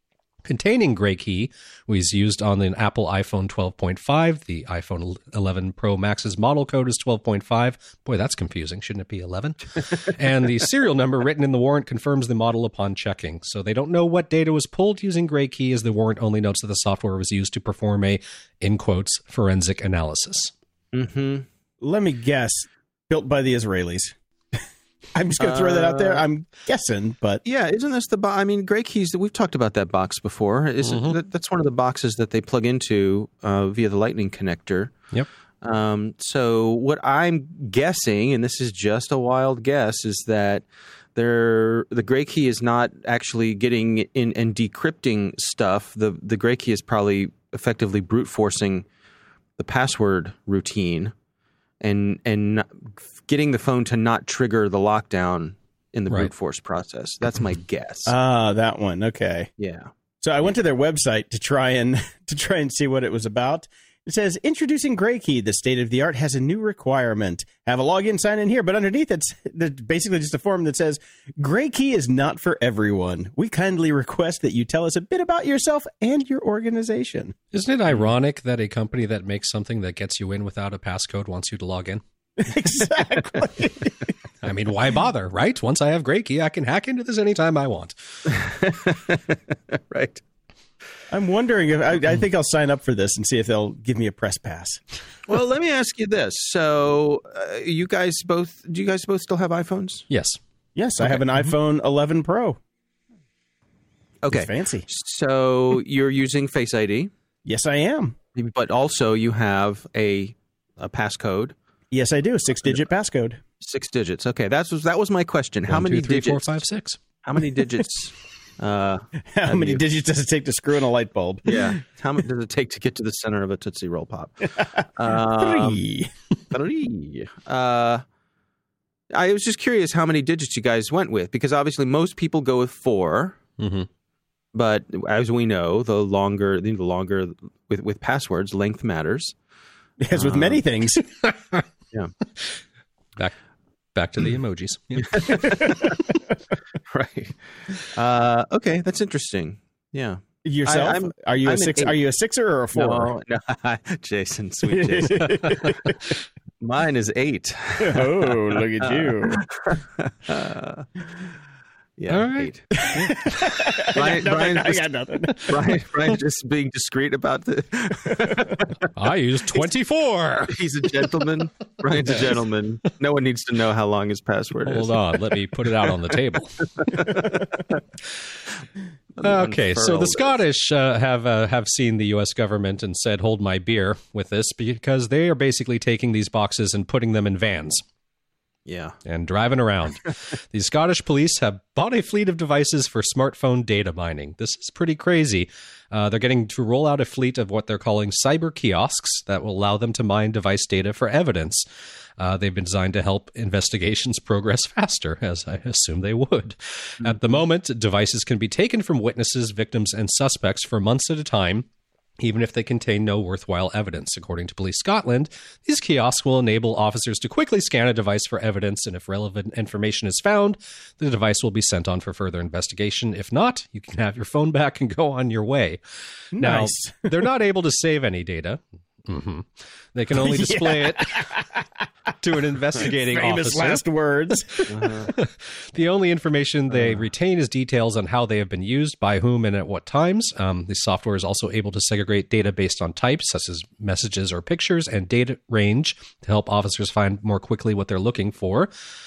containing Gray Key was used on the Apple iPhone 12.5. The iPhone 11 Pro Max's model code is 12.5. Boy, that's confusing. Shouldn't it be 11? And the serial number written in the warrant confirms the model upon checking. So they don't know what data was pulled using Gray Key, as the warrant only notes that the software was used to perform a, in quotes, forensic analysis. Mm-hmm. Let me guess. Built by the Israelis. I'm just going to throw that out there. I'm guessing, but Yeah, isn't this the box? I mean, Gray Keys, we've talked about that box before. That's one of the boxes that they plug into via the Lightning connector. Yep. So what I'm guessing, and this is just a wild guess, is that the Gray Key is not actually getting in and decrypting stuff. The Gray Key is probably effectively brute forcing the password routine and not getting the phone to not trigger the lockdown in the brute force process. That's my guess. that one. Okay. Yeah. So I went to their website to try and see what it was about. It says, introducing Gray Key, the state of the art, has a new requirement. Have a login sign in here, but underneath it's basically just a form that says, Gray Key is not for everyone. We kindly request that you tell us a bit about yourself and your organization. Isn't it ironic that a company that makes something that gets you in without a passcode wants you to log in? Exactly. I mean, why bother, right? Once I have Gray Key, I can hack into this anytime I want. Right. I'm wondering if I think I'll sign up for this and see if they'll give me a press pass. Well, let me ask you this. So do you guys both still have iPhones? Yes. Yes, I have an iPhone 11 Pro. Okay. It's fancy. So you're using Face ID, Yes, I am. but also you have a passcode. Yes, I do. 6-digit passcode. 6 digits. Okay, that was my question. How 1, many 2, 3, digits? 4, 5, 6. How many digits? How many digits does it take to screw in a light bulb? Yeah. How much does it take to get to the center of a Tootsie Roll Pop? 3. 3. I was just curious how many digits you guys went with, because obviously most people go with 4. Mm-hmm. But as we know, the longer with passwords, length matters. As with many things. Yeah. Back to the emojis. Yeah. Right. Okay, that's interesting. Yeah. Yourself? Are you a 6? Are you a 6er or a 4? No, Jason, sweet Jason. Mine is 8. Oh, look at you. Yeah, All right. 8. I got nothing. Brian just being discreet about the. I use 24. He's a gentleman. Brian's a gentleman. No one needs to know how long his password is. Hold on. Let me put it out on the table. Okay, so the Scottish have seen the U.S. government and said, hold my beer with this, because they are basically taking these boxes and putting them in vans. Yeah. And driving around. The Scottish police have bought a fleet of devices for smartphone data mining. This is pretty crazy. They're getting to roll out a fleet of what they're calling cyber kiosks that will allow them to mine device data for evidence. They've been designed to help investigations progress faster, as I assume they would. Mm-hmm. At the moment, devices can be taken from witnesses, victims, and suspects for months at a time, even if they contain no worthwhile evidence. According to Police Scotland, these kiosks will enable officers to quickly scan a device for evidence, and if relevant information is found, the device will be sent on for further investigation. If not, you can have your phone back and go on your way. Nice. Now, they're not able to save any data. Mm-hmm. They can only display it to an investigating Famous officer. last words. The only information they retain is details on how they have been used, by whom, and at what times. The software is also able to segregate data based on types, such as messages or pictures, and data range to help officers find more quickly what they're looking for.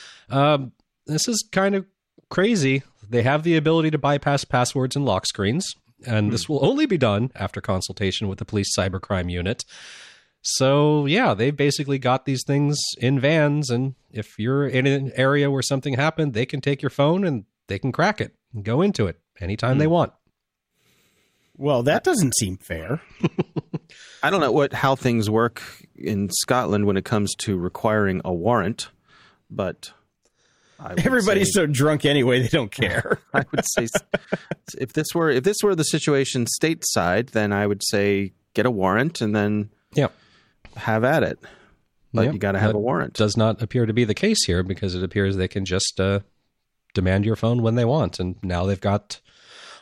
This is kind of crazy. They have the ability to bypass passwords and lock screens, and this will only be done after consultation with the police cybercrime unit. So, yeah, they've basically got these things in vans, and if you're in an area where something happened, they can take your phone and they can crack it and go into it anytime they want. Well, that doesn't seem fair. I don't know how things work in Scotland when it comes to requiring a warrant, but everybody's so drunk anyway they don't care. I would say if this were the situation stateside, then I would say get a warrant and then have at it. But you got to have a warrant. Does not appear to be the case here, because it appears they can just demand your phone when they want, and now they've got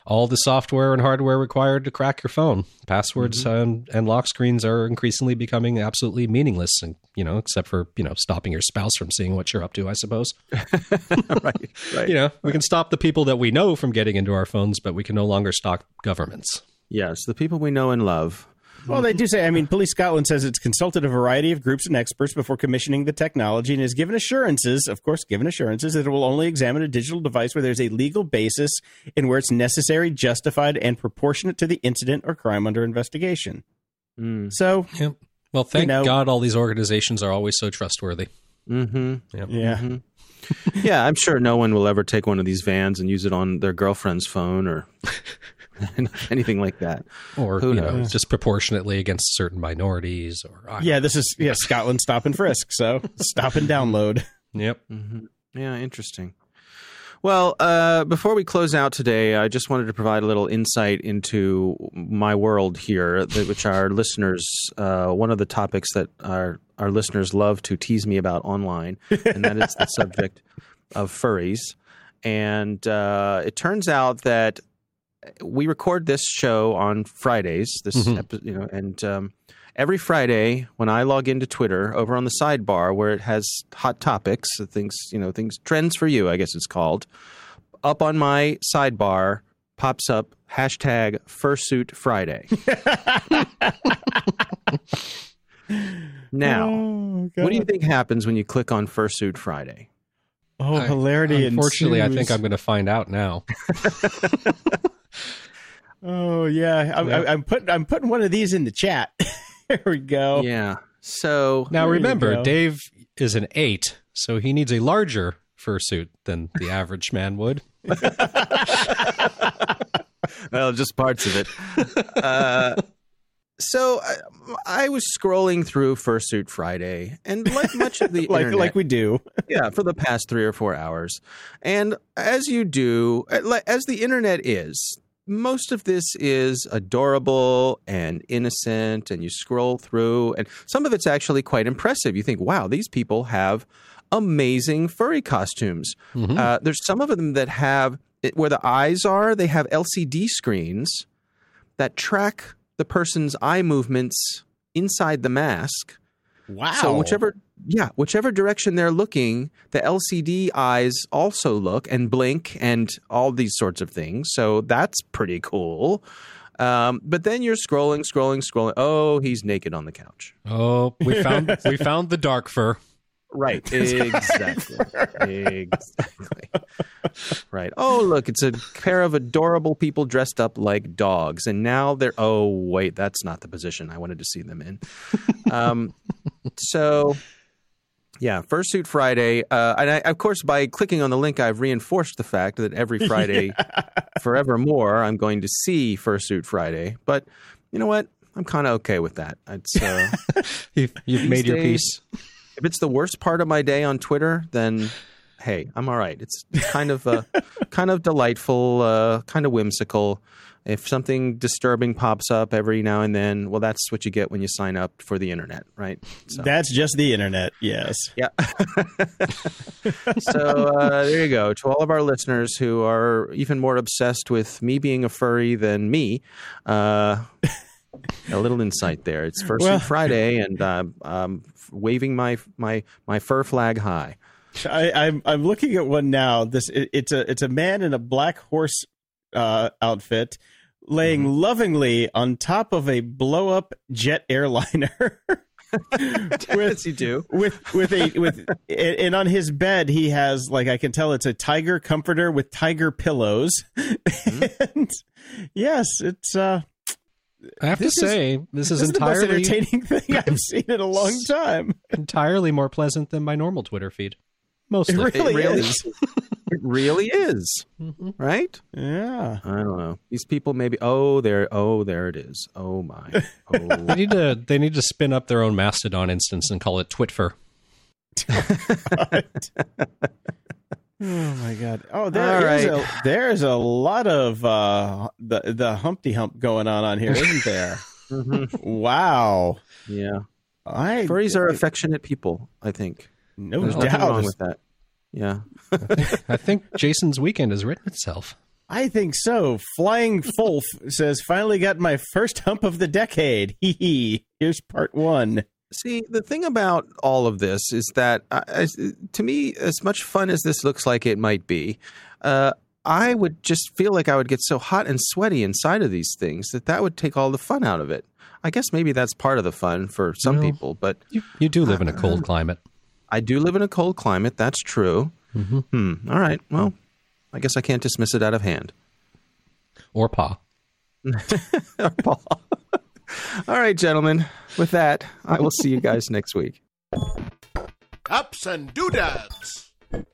all the software and hardware required to crack your phone. Passwords and lock screens are increasingly becoming absolutely meaningless, and except for stopping your spouse from seeing what you're up to, I suppose. Right. We can stop the people that we know from getting into our phones, but we can no longer stop governments. Yes, the people we know and love. Well, they do say, Police Scotland says it's consulted a variety of groups and experts before commissioning the technology and has given assurances that it will only examine a digital device where there's a legal basis and where it's necessary, justified, and proportionate to the incident or crime under investigation. So, yep. Well, thank God all these organizations are always so trustworthy. Mm-hmm. Yep. Yeah. Mm-hmm. Yeah, I'm sure no one will ever take one of these vans and use it on their girlfriend's phone or anything like that. Or, just proportionately against certain minorities. This is Scotland stop and frisk, so stop and download. Yep. Mm-hmm. Yeah, interesting. Well, before we close out today, I just wanted to provide a little insight into my world here, which our listeners, one of the topics that our listeners love to tease me about online, and that is the subject of furries. And it turns out that we record this show on Fridays, and every Friday when I log into Twitter, over on the sidebar where it has hot topics, things trends for you, I guess it's called, up on my sidebar pops up hashtag Fursuit Friday. Now, what do you think happens when you click on Fursuit Friday? Oh, hilarity! Unfortunately, ensues. I think I'm going to find out now. Oh yeah, I'm putting one of these in the chat. There we go. Yeah. So now remember, Dave is an 8, so he needs a larger fursuit than the average man would. Well, just parts of it. So I was scrolling through Fursuit Friday, and like much of the internet, like we do, for the past 3 or 4 hours, and as you do, as the internet is, most of this is adorable and innocent, and you scroll through, and some of it's actually quite impressive. You think, wow, these people have amazing furry costumes. Mm-hmm. There's some of them that have, where the eyes are, they have LCD screens that track the person's eye movements inside the mask. Wow. So whichever direction they're looking, the LCD eyes also look and blink and all these sorts of things. So that's pretty cool. But then you're scrolling. Oh, he's naked on the couch. Oh, we found the dark fur. Right. Exactly. Right. Oh, look, it's a pair of adorable people dressed up like dogs. And now they're, oh, wait, that's not the position I wanted to see them in. So, yeah, Fursuit Friday. And of course, by clicking on the link, I've reinforced the fact that every Friday forevermore, I'm going to see Fursuit Friday. But you know what? I'm kind of okay with that. You've made your peace. If it's the worst part of my day on Twitter, then hey, I'm all right. It's kind of delightful, kind of whimsical. If something disturbing pops up every now and then, well, that's what you get when you sign up for the internet, right? So. That's just the internet, yes. Yeah. So there you go. To all of our listeners who are even more obsessed with me being a furry than me, a little insight there. It's Fursuit Friday, and I'm waving my fur flag high. I'm looking at one now. It's a man in a black horse outfit laying lovingly on top of a blow up jet airliner. As you do. And on his bed he has, like, I can tell it's a tiger comforter with tiger pillows. And yes, it's I have to say, this is entirely the most entertaining thing I've seen in a long time. Entirely more pleasant than my normal Twitter feed. Mostly. It really is. It really is. Mm-hmm. Right? Yeah. I don't know. These people maybe, there it is. Oh my. Oh. They need to spin up their own Mastodon instance and call it Twitfer. Oh my God! Oh, there's a lot of the Humpty Hump going on here, isn't there? Mm-hmm. Wow. Yeah. Furries are affectionate people, I think. No There's doubt. nothing wrong with that. Yeah. I think Jason's weekend has written itself. I think so. Flying Fulf says, finally got my first hump of the decade. Hee hee. Here's part 1. See, the thing about all of this is that, to me, as much fun as this looks like it might be, I would just feel like I would get so hot and sweaty inside of these things that would take all the fun out of it. I guess maybe that's part of the fun for some people, but... You do live in a cold climate. I do live in a cold climate, that's true. Mm-hmm. All right, well, I guess I can't dismiss it out of hand. Or paw. Or paw. All right, gentlemen. With that, I will see you guys next week. Ups and doodads.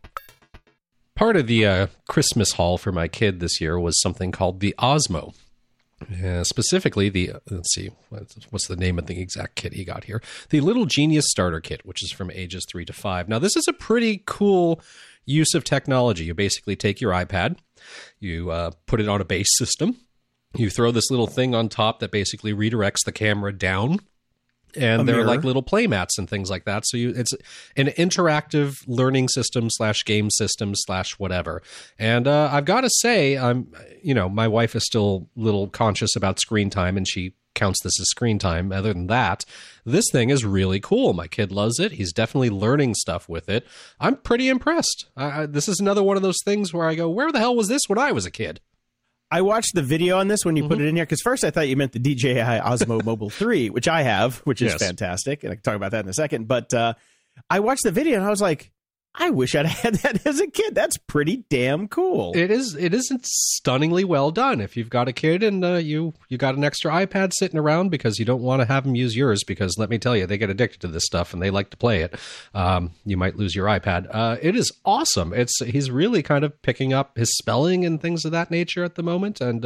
Part of the Christmas haul for my kid this year was something called the Osmo. Specifically, let's see, what's the name of the exact kit he got here? The Little Genius Starter Kit, which is from ages 3 to 5. Now, this is a pretty cool use of technology. You basically take your iPad, you put it on a base system, you throw this little thing on top that basically redirects the camera down, and they're like little play mats and things like that. So it's an interactive learning system / game system / whatever. And I've got to say, my wife is still a little conscious about screen time, and she counts this as screen time. Other than that, this thing is really cool. My kid loves it. He's definitely learning stuff with it. I'm pretty impressed. This is another one of those things where I go, where the hell was this when I was a kid? I watched the video on this when you put it in here, because first I thought you meant the DJI Osmo Mobile 3, which I have, which is fantastic, and I can talk about that in a second. But I watched the video, and I was like, I wish I'd had that as a kid. That's pretty damn cool. It is. It isn't stunningly well done. If you've got a kid and you got an extra iPad sitting around because you don't want to have them use yours, because let me tell you, they get addicted to this stuff and they like to play it. You might lose your iPad. It is awesome. He's really kind of picking up his spelling and things of that nature at the moment, and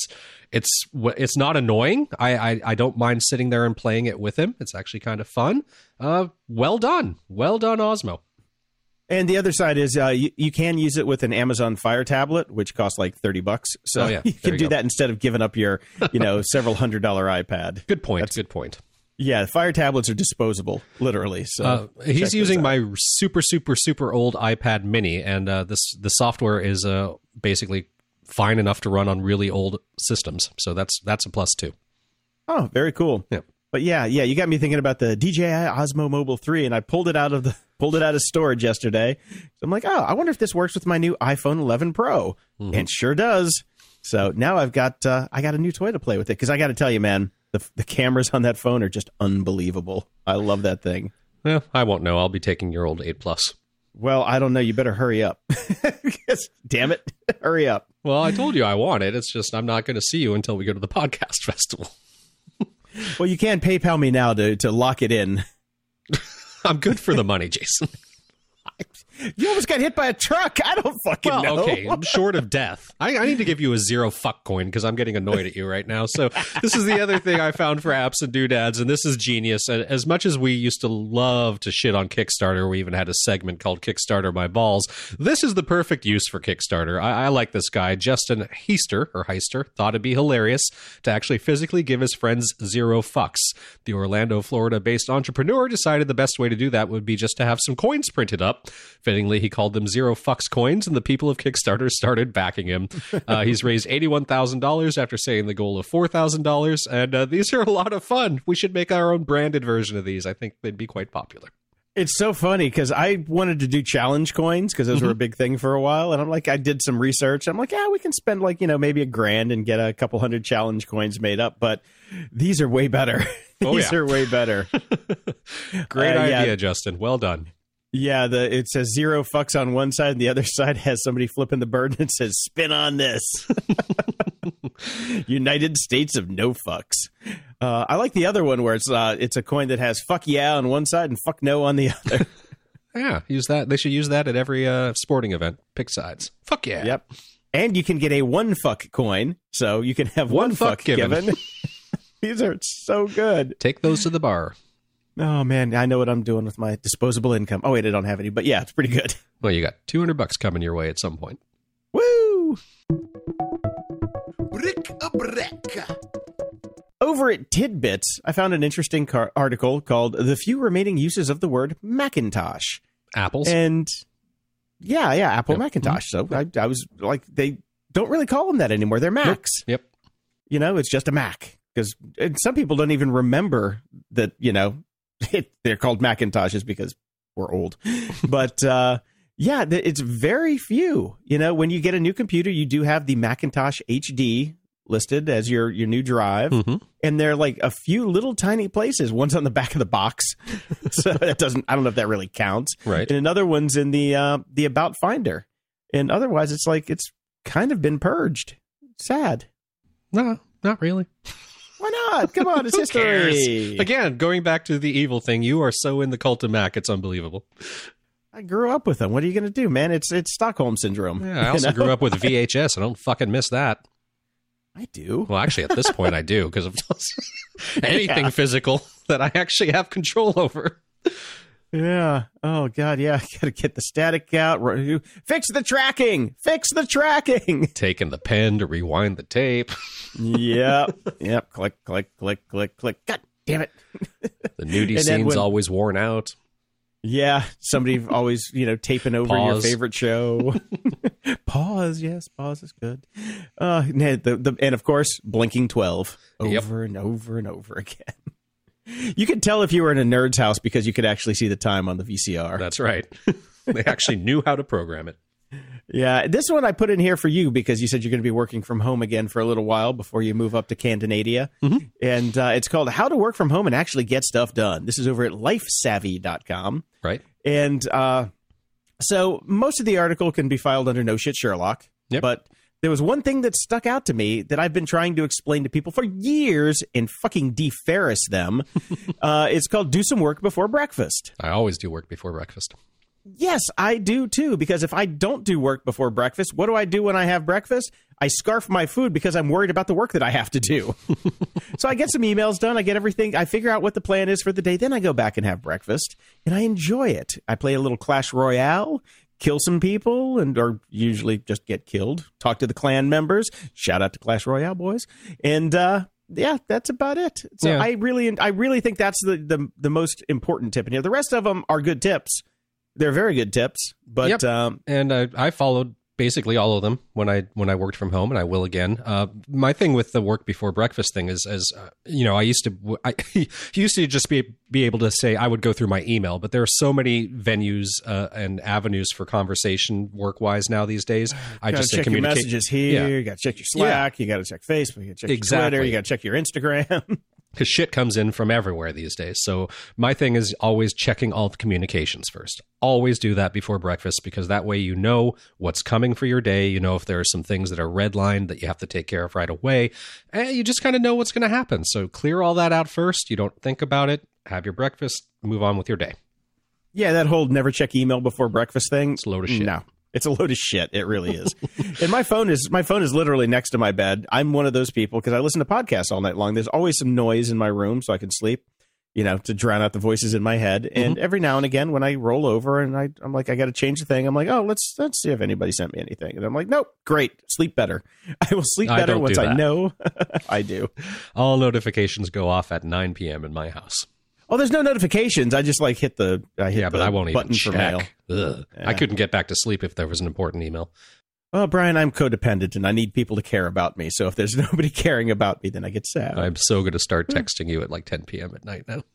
it's not annoying. I don't mind sitting there and playing it with him. It's actually kind of fun. Well done, Osmo. And the other side is you can use it with an Amazon Fire tablet, which costs like $30. So you can do that instead of giving up your, several $100 iPad. Good point. Yeah, Fire tablets are disposable, literally. So he's using my super, super, super old iPad Mini, and the software is basically fine enough to run on really old systems. So that's a plus too. Oh, very cool. Yeah. But yeah, you got me thinking about the DJI Osmo Mobile 3, and I pulled it out of storage yesterday. So I'm like, I wonder if this works with my new iPhone 11 Pro, and it sure does. So now I got a new toy to play with it, because I got to tell you, man, the cameras on that phone are just unbelievable. I love that thing. Well, I won't know. I'll be taking your old 8 Plus. Well, I don't know. You better hurry up. Damn it, hurry up. Well, I told you I want it. It's just I'm not going to see you until we go to the podcast festival. Well, you can PayPal me now to lock it in. I'm good for the money, Jason. You almost got hit by a truck. I don't fucking know. Okay, I'm short of death. I need to give you a 0 fuck coin because I'm getting annoyed at you right now. So this is the other thing I found for apps and doodads, and this is genius. As much as we used to love to shit on Kickstarter, we even had a segment called Kickstarter My Balls. This is the perfect use for Kickstarter. I like this guy. Justin Heister thought it'd be hilarious to actually physically give his friends 0 fucks. The Orlando, Florida-based entrepreneur decided the best way to do that would be just to have some coins printed up. Fittingly, he called them 0 fucks coins, and the people of Kickstarter started backing him. He's raised $81,000 after setting the goal of $4,000, and these are a lot of fun. We should make our own branded version of these. I think they'd be quite popular. It's so funny because I wanted to do challenge coins because those were a big thing for a while. And I'm like, I did some research. I'm like, we can spend maybe $1,000 and get a couple hundred challenge coins made up. But these are way better. These are way better. Great idea, Justin. Well done. Yeah, it says 0 fucks on one side, and the other side has somebody flipping the bird and it says, spin on this. United States of no fucks. I like the other one where it's a coin that has fuck yeah on one side and fuck no on the other. Yeah, use that. They should use that at every sporting event. Pick sides. Fuck yeah. Yep. And you can get a 1 fuck coin, so you can have one fuck given. These are so good. Take those to the bar. Oh, man, I know what I'm doing with my disposable income. Oh, wait, I don't have any, but yeah, it's pretty good. Well, you got $200 coming your way at some point. Woo! Over at Tidbits, I found an interesting article called The Few Remaining Uses of the Word Macintosh. Apples? And, Apple Macintosh. So I was like, don't really call them that anymore. They're Macs. Yep. You know, it's just a Mac. Because some people don't even remember that, you know, they're called Macintoshes because we're old. But yeah, it's very few. You know, when you get a new computer, you do have the Macintosh HD listed as your new drive. And they're like a few little tiny places. One's on the back of the box. So that doesn't, I don't know if that really counts. Right. And another one's in the About Finder. And otherwise, it's like it's kind of been purged. Sad. No, not really. Why not? Come on, it's Who history. cares? Again, going back to the evil thing, you are so in the cult of Mac, it's unbelievable. I grew up with them. What are you going to do, man? It's Stockholm Syndrome. Yeah, I also grew up with VHS. I don't fucking miss that. I do. Well, actually, at this point, I do, because of anything physical that I actually have control over. Yeah. Oh, God, yeah. Got to get the static out. Fix the tracking. Fix the tracking. Taking the pen to rewind the tape. Yep. Click, click, click, click, click. God damn it. The nudie scene's always worn out. Yeah. Somebody always, you know, taping over your favorite show. Pause. Yes, pause is good. And of course, blinking 12 over and over and over again. You could tell if you were in a nerd's house because you could actually see the time on the VCR. That's right. They actually knew how to program it. Yeah, this one I put in here for you because you said you're going to be working from home again for a little while before you move up to Candonadia. And it's called How to Work from Home and Actually Get Stuff Done. This is over at lifesavvy.com. Right. And so most of the article can be filed under No Shit Sherlock. Yep. But there was one thing that stuck out to me that I've been trying to explain to people for years and fucking deferris them. It's called Do Some Work Before Breakfast. I always do work before breakfast. Yes, I do too, because if I don't do work before breakfast, what do I do when I have breakfast? I scarf my food because I'm worried about the work that I have to do. So I get some emails done, I get everything, I figure out what the plan is for the day, then I go back and have breakfast, and I enjoy it. I play a little Clash Royale, kill some people, or usually just get killed, talk to the clan members, shout out to Clash Royale boys, and yeah, that's about it. So yeah. I really think that's the most important tip in here. The rest of them are good tips. They're very good tips, but yep. And I followed basically all of them when I worked from home, and I will again. My thing with the work before breakfast thing is, you know, I used to just be able to say I would go through my email, but there are so many venues and avenues for conversation work wise now these days. I just check your messages here. Yeah. You got to check your Slack. Yeah. You got to check Facebook. You got to check your Twitter. You got to check your Instagram. Because shit comes in from everywhere these days. So my thing is always checking all the communications first. Always do that before breakfast, because that way you know what's coming for your day. You know if there are some things that are redlined that you have to take care of right away. And you just kind of know what's going to happen. So clear all that out first. You don't think about it. Have your breakfast. Move on with your day. Yeah, that whole never check email before breakfast thing. It's a load of shit. No. It's a load of shit. It really is. And my phone is literally next to my bed. I'm one of those people because I listen to podcasts all night long. There's always some noise in my room so I can sleep, you know, to drown out the voices in my head. And every now and again when I roll over and I'm like, I got to change the thing. I'm like, oh, let's see if anybody sent me anything. And I'm like, nope, great. Sleep better. I will sleep better once I know. I do. All notifications go off at 9 p.m. in my house. Oh, there's no notifications. I just like hit the but I won't button even check. for mail. Yeah. I couldn't get back to sleep if there was an important email. Well, Brian, I'm codependent and I need people to care about me. So if there's nobody caring about me, then I get sad. I'm so going to start texting you at like 10 p.m. at night now.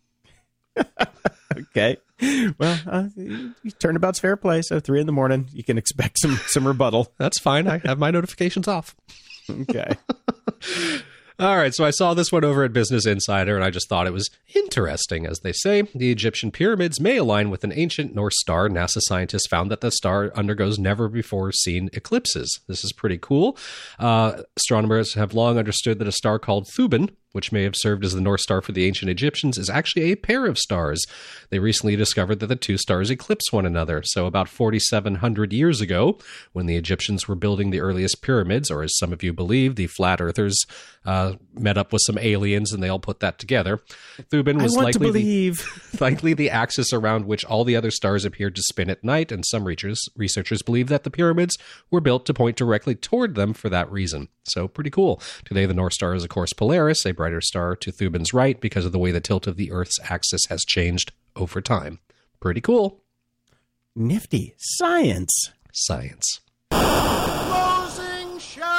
Okay. Well, turnabout's fair play. So 3 a.m, you can expect some rebuttal. That's fine. I have my notifications off. Okay. All right, so I saw this one over at Business Insider, and I just thought it was interesting. As they say, the Egyptian pyramids may align with an ancient North Star. NASA scientists found that the star undergoes never-before-seen eclipses. This is pretty cool. Astronomers have long understood that a star called Thuban, which may have served as the North Star for the ancient Egyptians, is actually a pair of stars. They recently discovered that the two stars eclipse one another. So about 4,700 years ago, when the Egyptians were building the earliest pyramids, or as some of you believe, the flat earthers met up with some aliens and they all put that together. Thuban was likely the axis around which all the other stars appeared to spin at night, and some researchers believe that the pyramids were built to point directly toward them for that reason. So pretty cool. Today, the North Star is, of course, Polaris, a brighter star to Thuban's right because of the way the tilt of the Earth's axis has changed over time. Pretty cool. Nifty. Science. Science. Closing shot.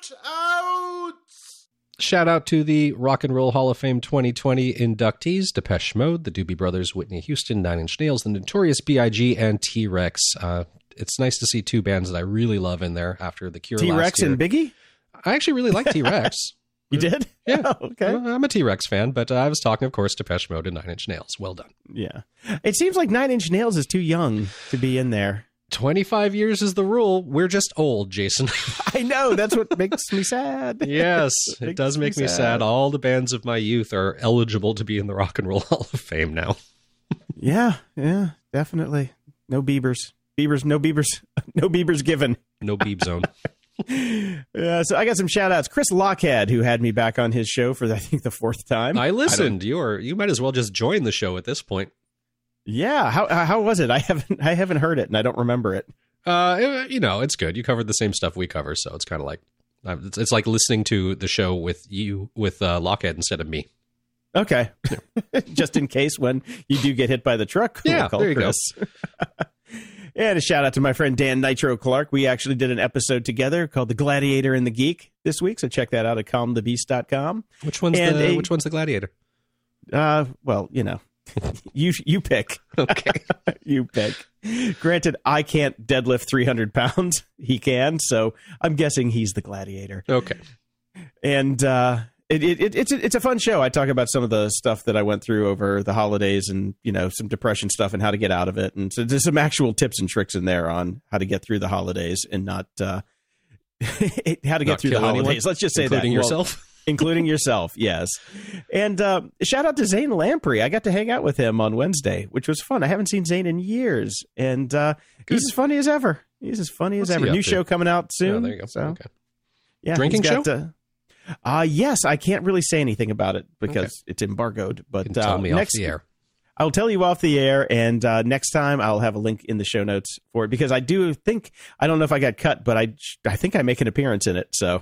Shout-outs! Shout out to the Rock and Roll Hall of Fame 2020 inductees, Depeche Mode, the Doobie Brothers, Whitney Houston, Nine Inch Nails, the Notorious B.I.G., and T-Rex. It's nice to see two bands that I really love in there after The Cure T-Rex last year. and Biggie? I actually really like T-Rex. You did? Yeah. Oh, okay. I'm a T-Rex fan, but I was talking, of course, Depeche Mode and Nine Inch Nails. Well done. Yeah. It seems like Nine Inch Nails is too young to be in there. 25 years is the rule. We're just old, Jason. I know. That's what makes me sad. Yes, it does make me sad. All the bands of my youth are eligible to be in the Rock and Roll Hall of Fame now. Yeah, definitely. No Biebers. No Biebers given. No Beeb Zone. So I got some shout outs. Chris Lockhead, who had me back on his show for, I think, the fourth time. I listened. You might as well just join the show at this point. Yeah. How was it? I haven't heard it and I don't remember it. It's good. You covered the same stuff we cover, so it's kind of like it's like listening to the show with Lockhead instead of me. Okay. Just in case when you do get hit by the truck. Yeah, we'll there you Chris. Go. And a shout out to my friend Dan Nitro Clark. We actually did an episode together called The Gladiator and the Geek this week, so check that out at calmthebeast.com. Which one's the Gladiator? Well, you pick. Okay. You pick. Granted, I can't deadlift 300 pounds. He can, so I'm guessing he's the Gladiator. Okay. And it's a fun show. I talk about some of the stuff that I went through over the holidays and, some depression stuff and how to get out of it. And so there's some actual tips and tricks in there on how to get through the holidays and not how to get through the holidays. Anyone, let's just say including that. Yourself? Including yourself, yes. And shout out to Zane Lamprey. I got to hang out with him on Wednesday, which was fun. I haven't seen Zane in years. And he's as funny as ever. What's ever. New show coming out soon. Oh, there you go. So, okay. Yeah, Drinking show? Yes, I can't really say anything about it because it's embargoed. But you can tell me off the air. I'll tell you off the air, and next time I'll have a link in the show notes for it because I don't know if I got cut, but I think I make an appearance in it. So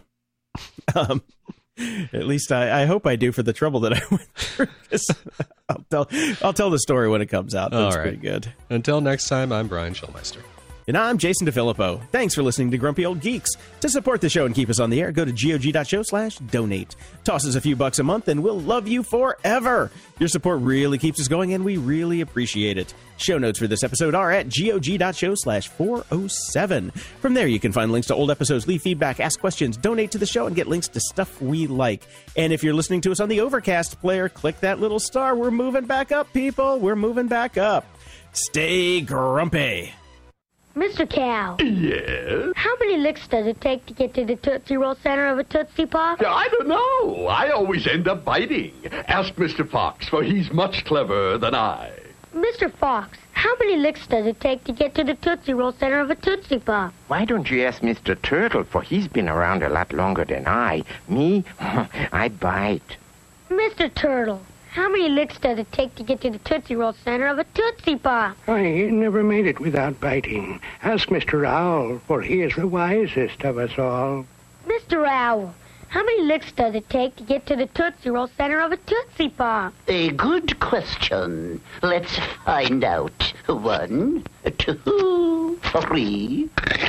at least I hope I do for the trouble that I went through. I'll tell the story when it comes out. That's pretty good. Until next time, I'm Brian Schulmeister. And I'm Jason DeFilippo. Thanks for listening to Grumpy Old Geeks. To support the show and keep us on the air, go to gog.show/donate. Toss us a few bucks a month and we'll love you forever. Your support really keeps us going and we really appreciate it. Show notes for this episode are at gog.show/407. From there, you can find links to old episodes, leave feedback, ask questions, donate to the show, and get links to stuff we like. And if you're listening to us on the Overcast player, click that little star. We're moving back up, people. We're moving back up. Stay grumpy. Mr. Cow. Yes? How many licks does it take to get to the Tootsie Roll center of a Tootsie Pop? I don't know. I always end up biting. Ask Mr. Fox, for he's much cleverer than I. Mr. Fox, how many licks does it take to get to the Tootsie Roll center of a Tootsie Pop? Why don't you ask Mr. Turtle, for he's been around a lot longer than I. Me? I bite. Mr. Turtle, how many licks does it take to get to the Tootsie Roll center of a Tootsie Pop? I never made it without biting. Ask Mr. Owl, for he is the wisest of us all. Mr. Owl, how many licks does it take to get to the Tootsie Roll center of a Tootsie Pop? A good question. Let's find out. 1, 2, 3.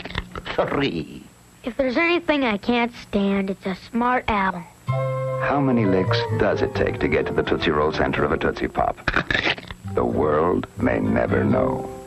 If there's anything I can't stand, it's a smart owl. How many licks does it take to get to the Tootsie Roll center of a Tootsie Pop? The world may never know.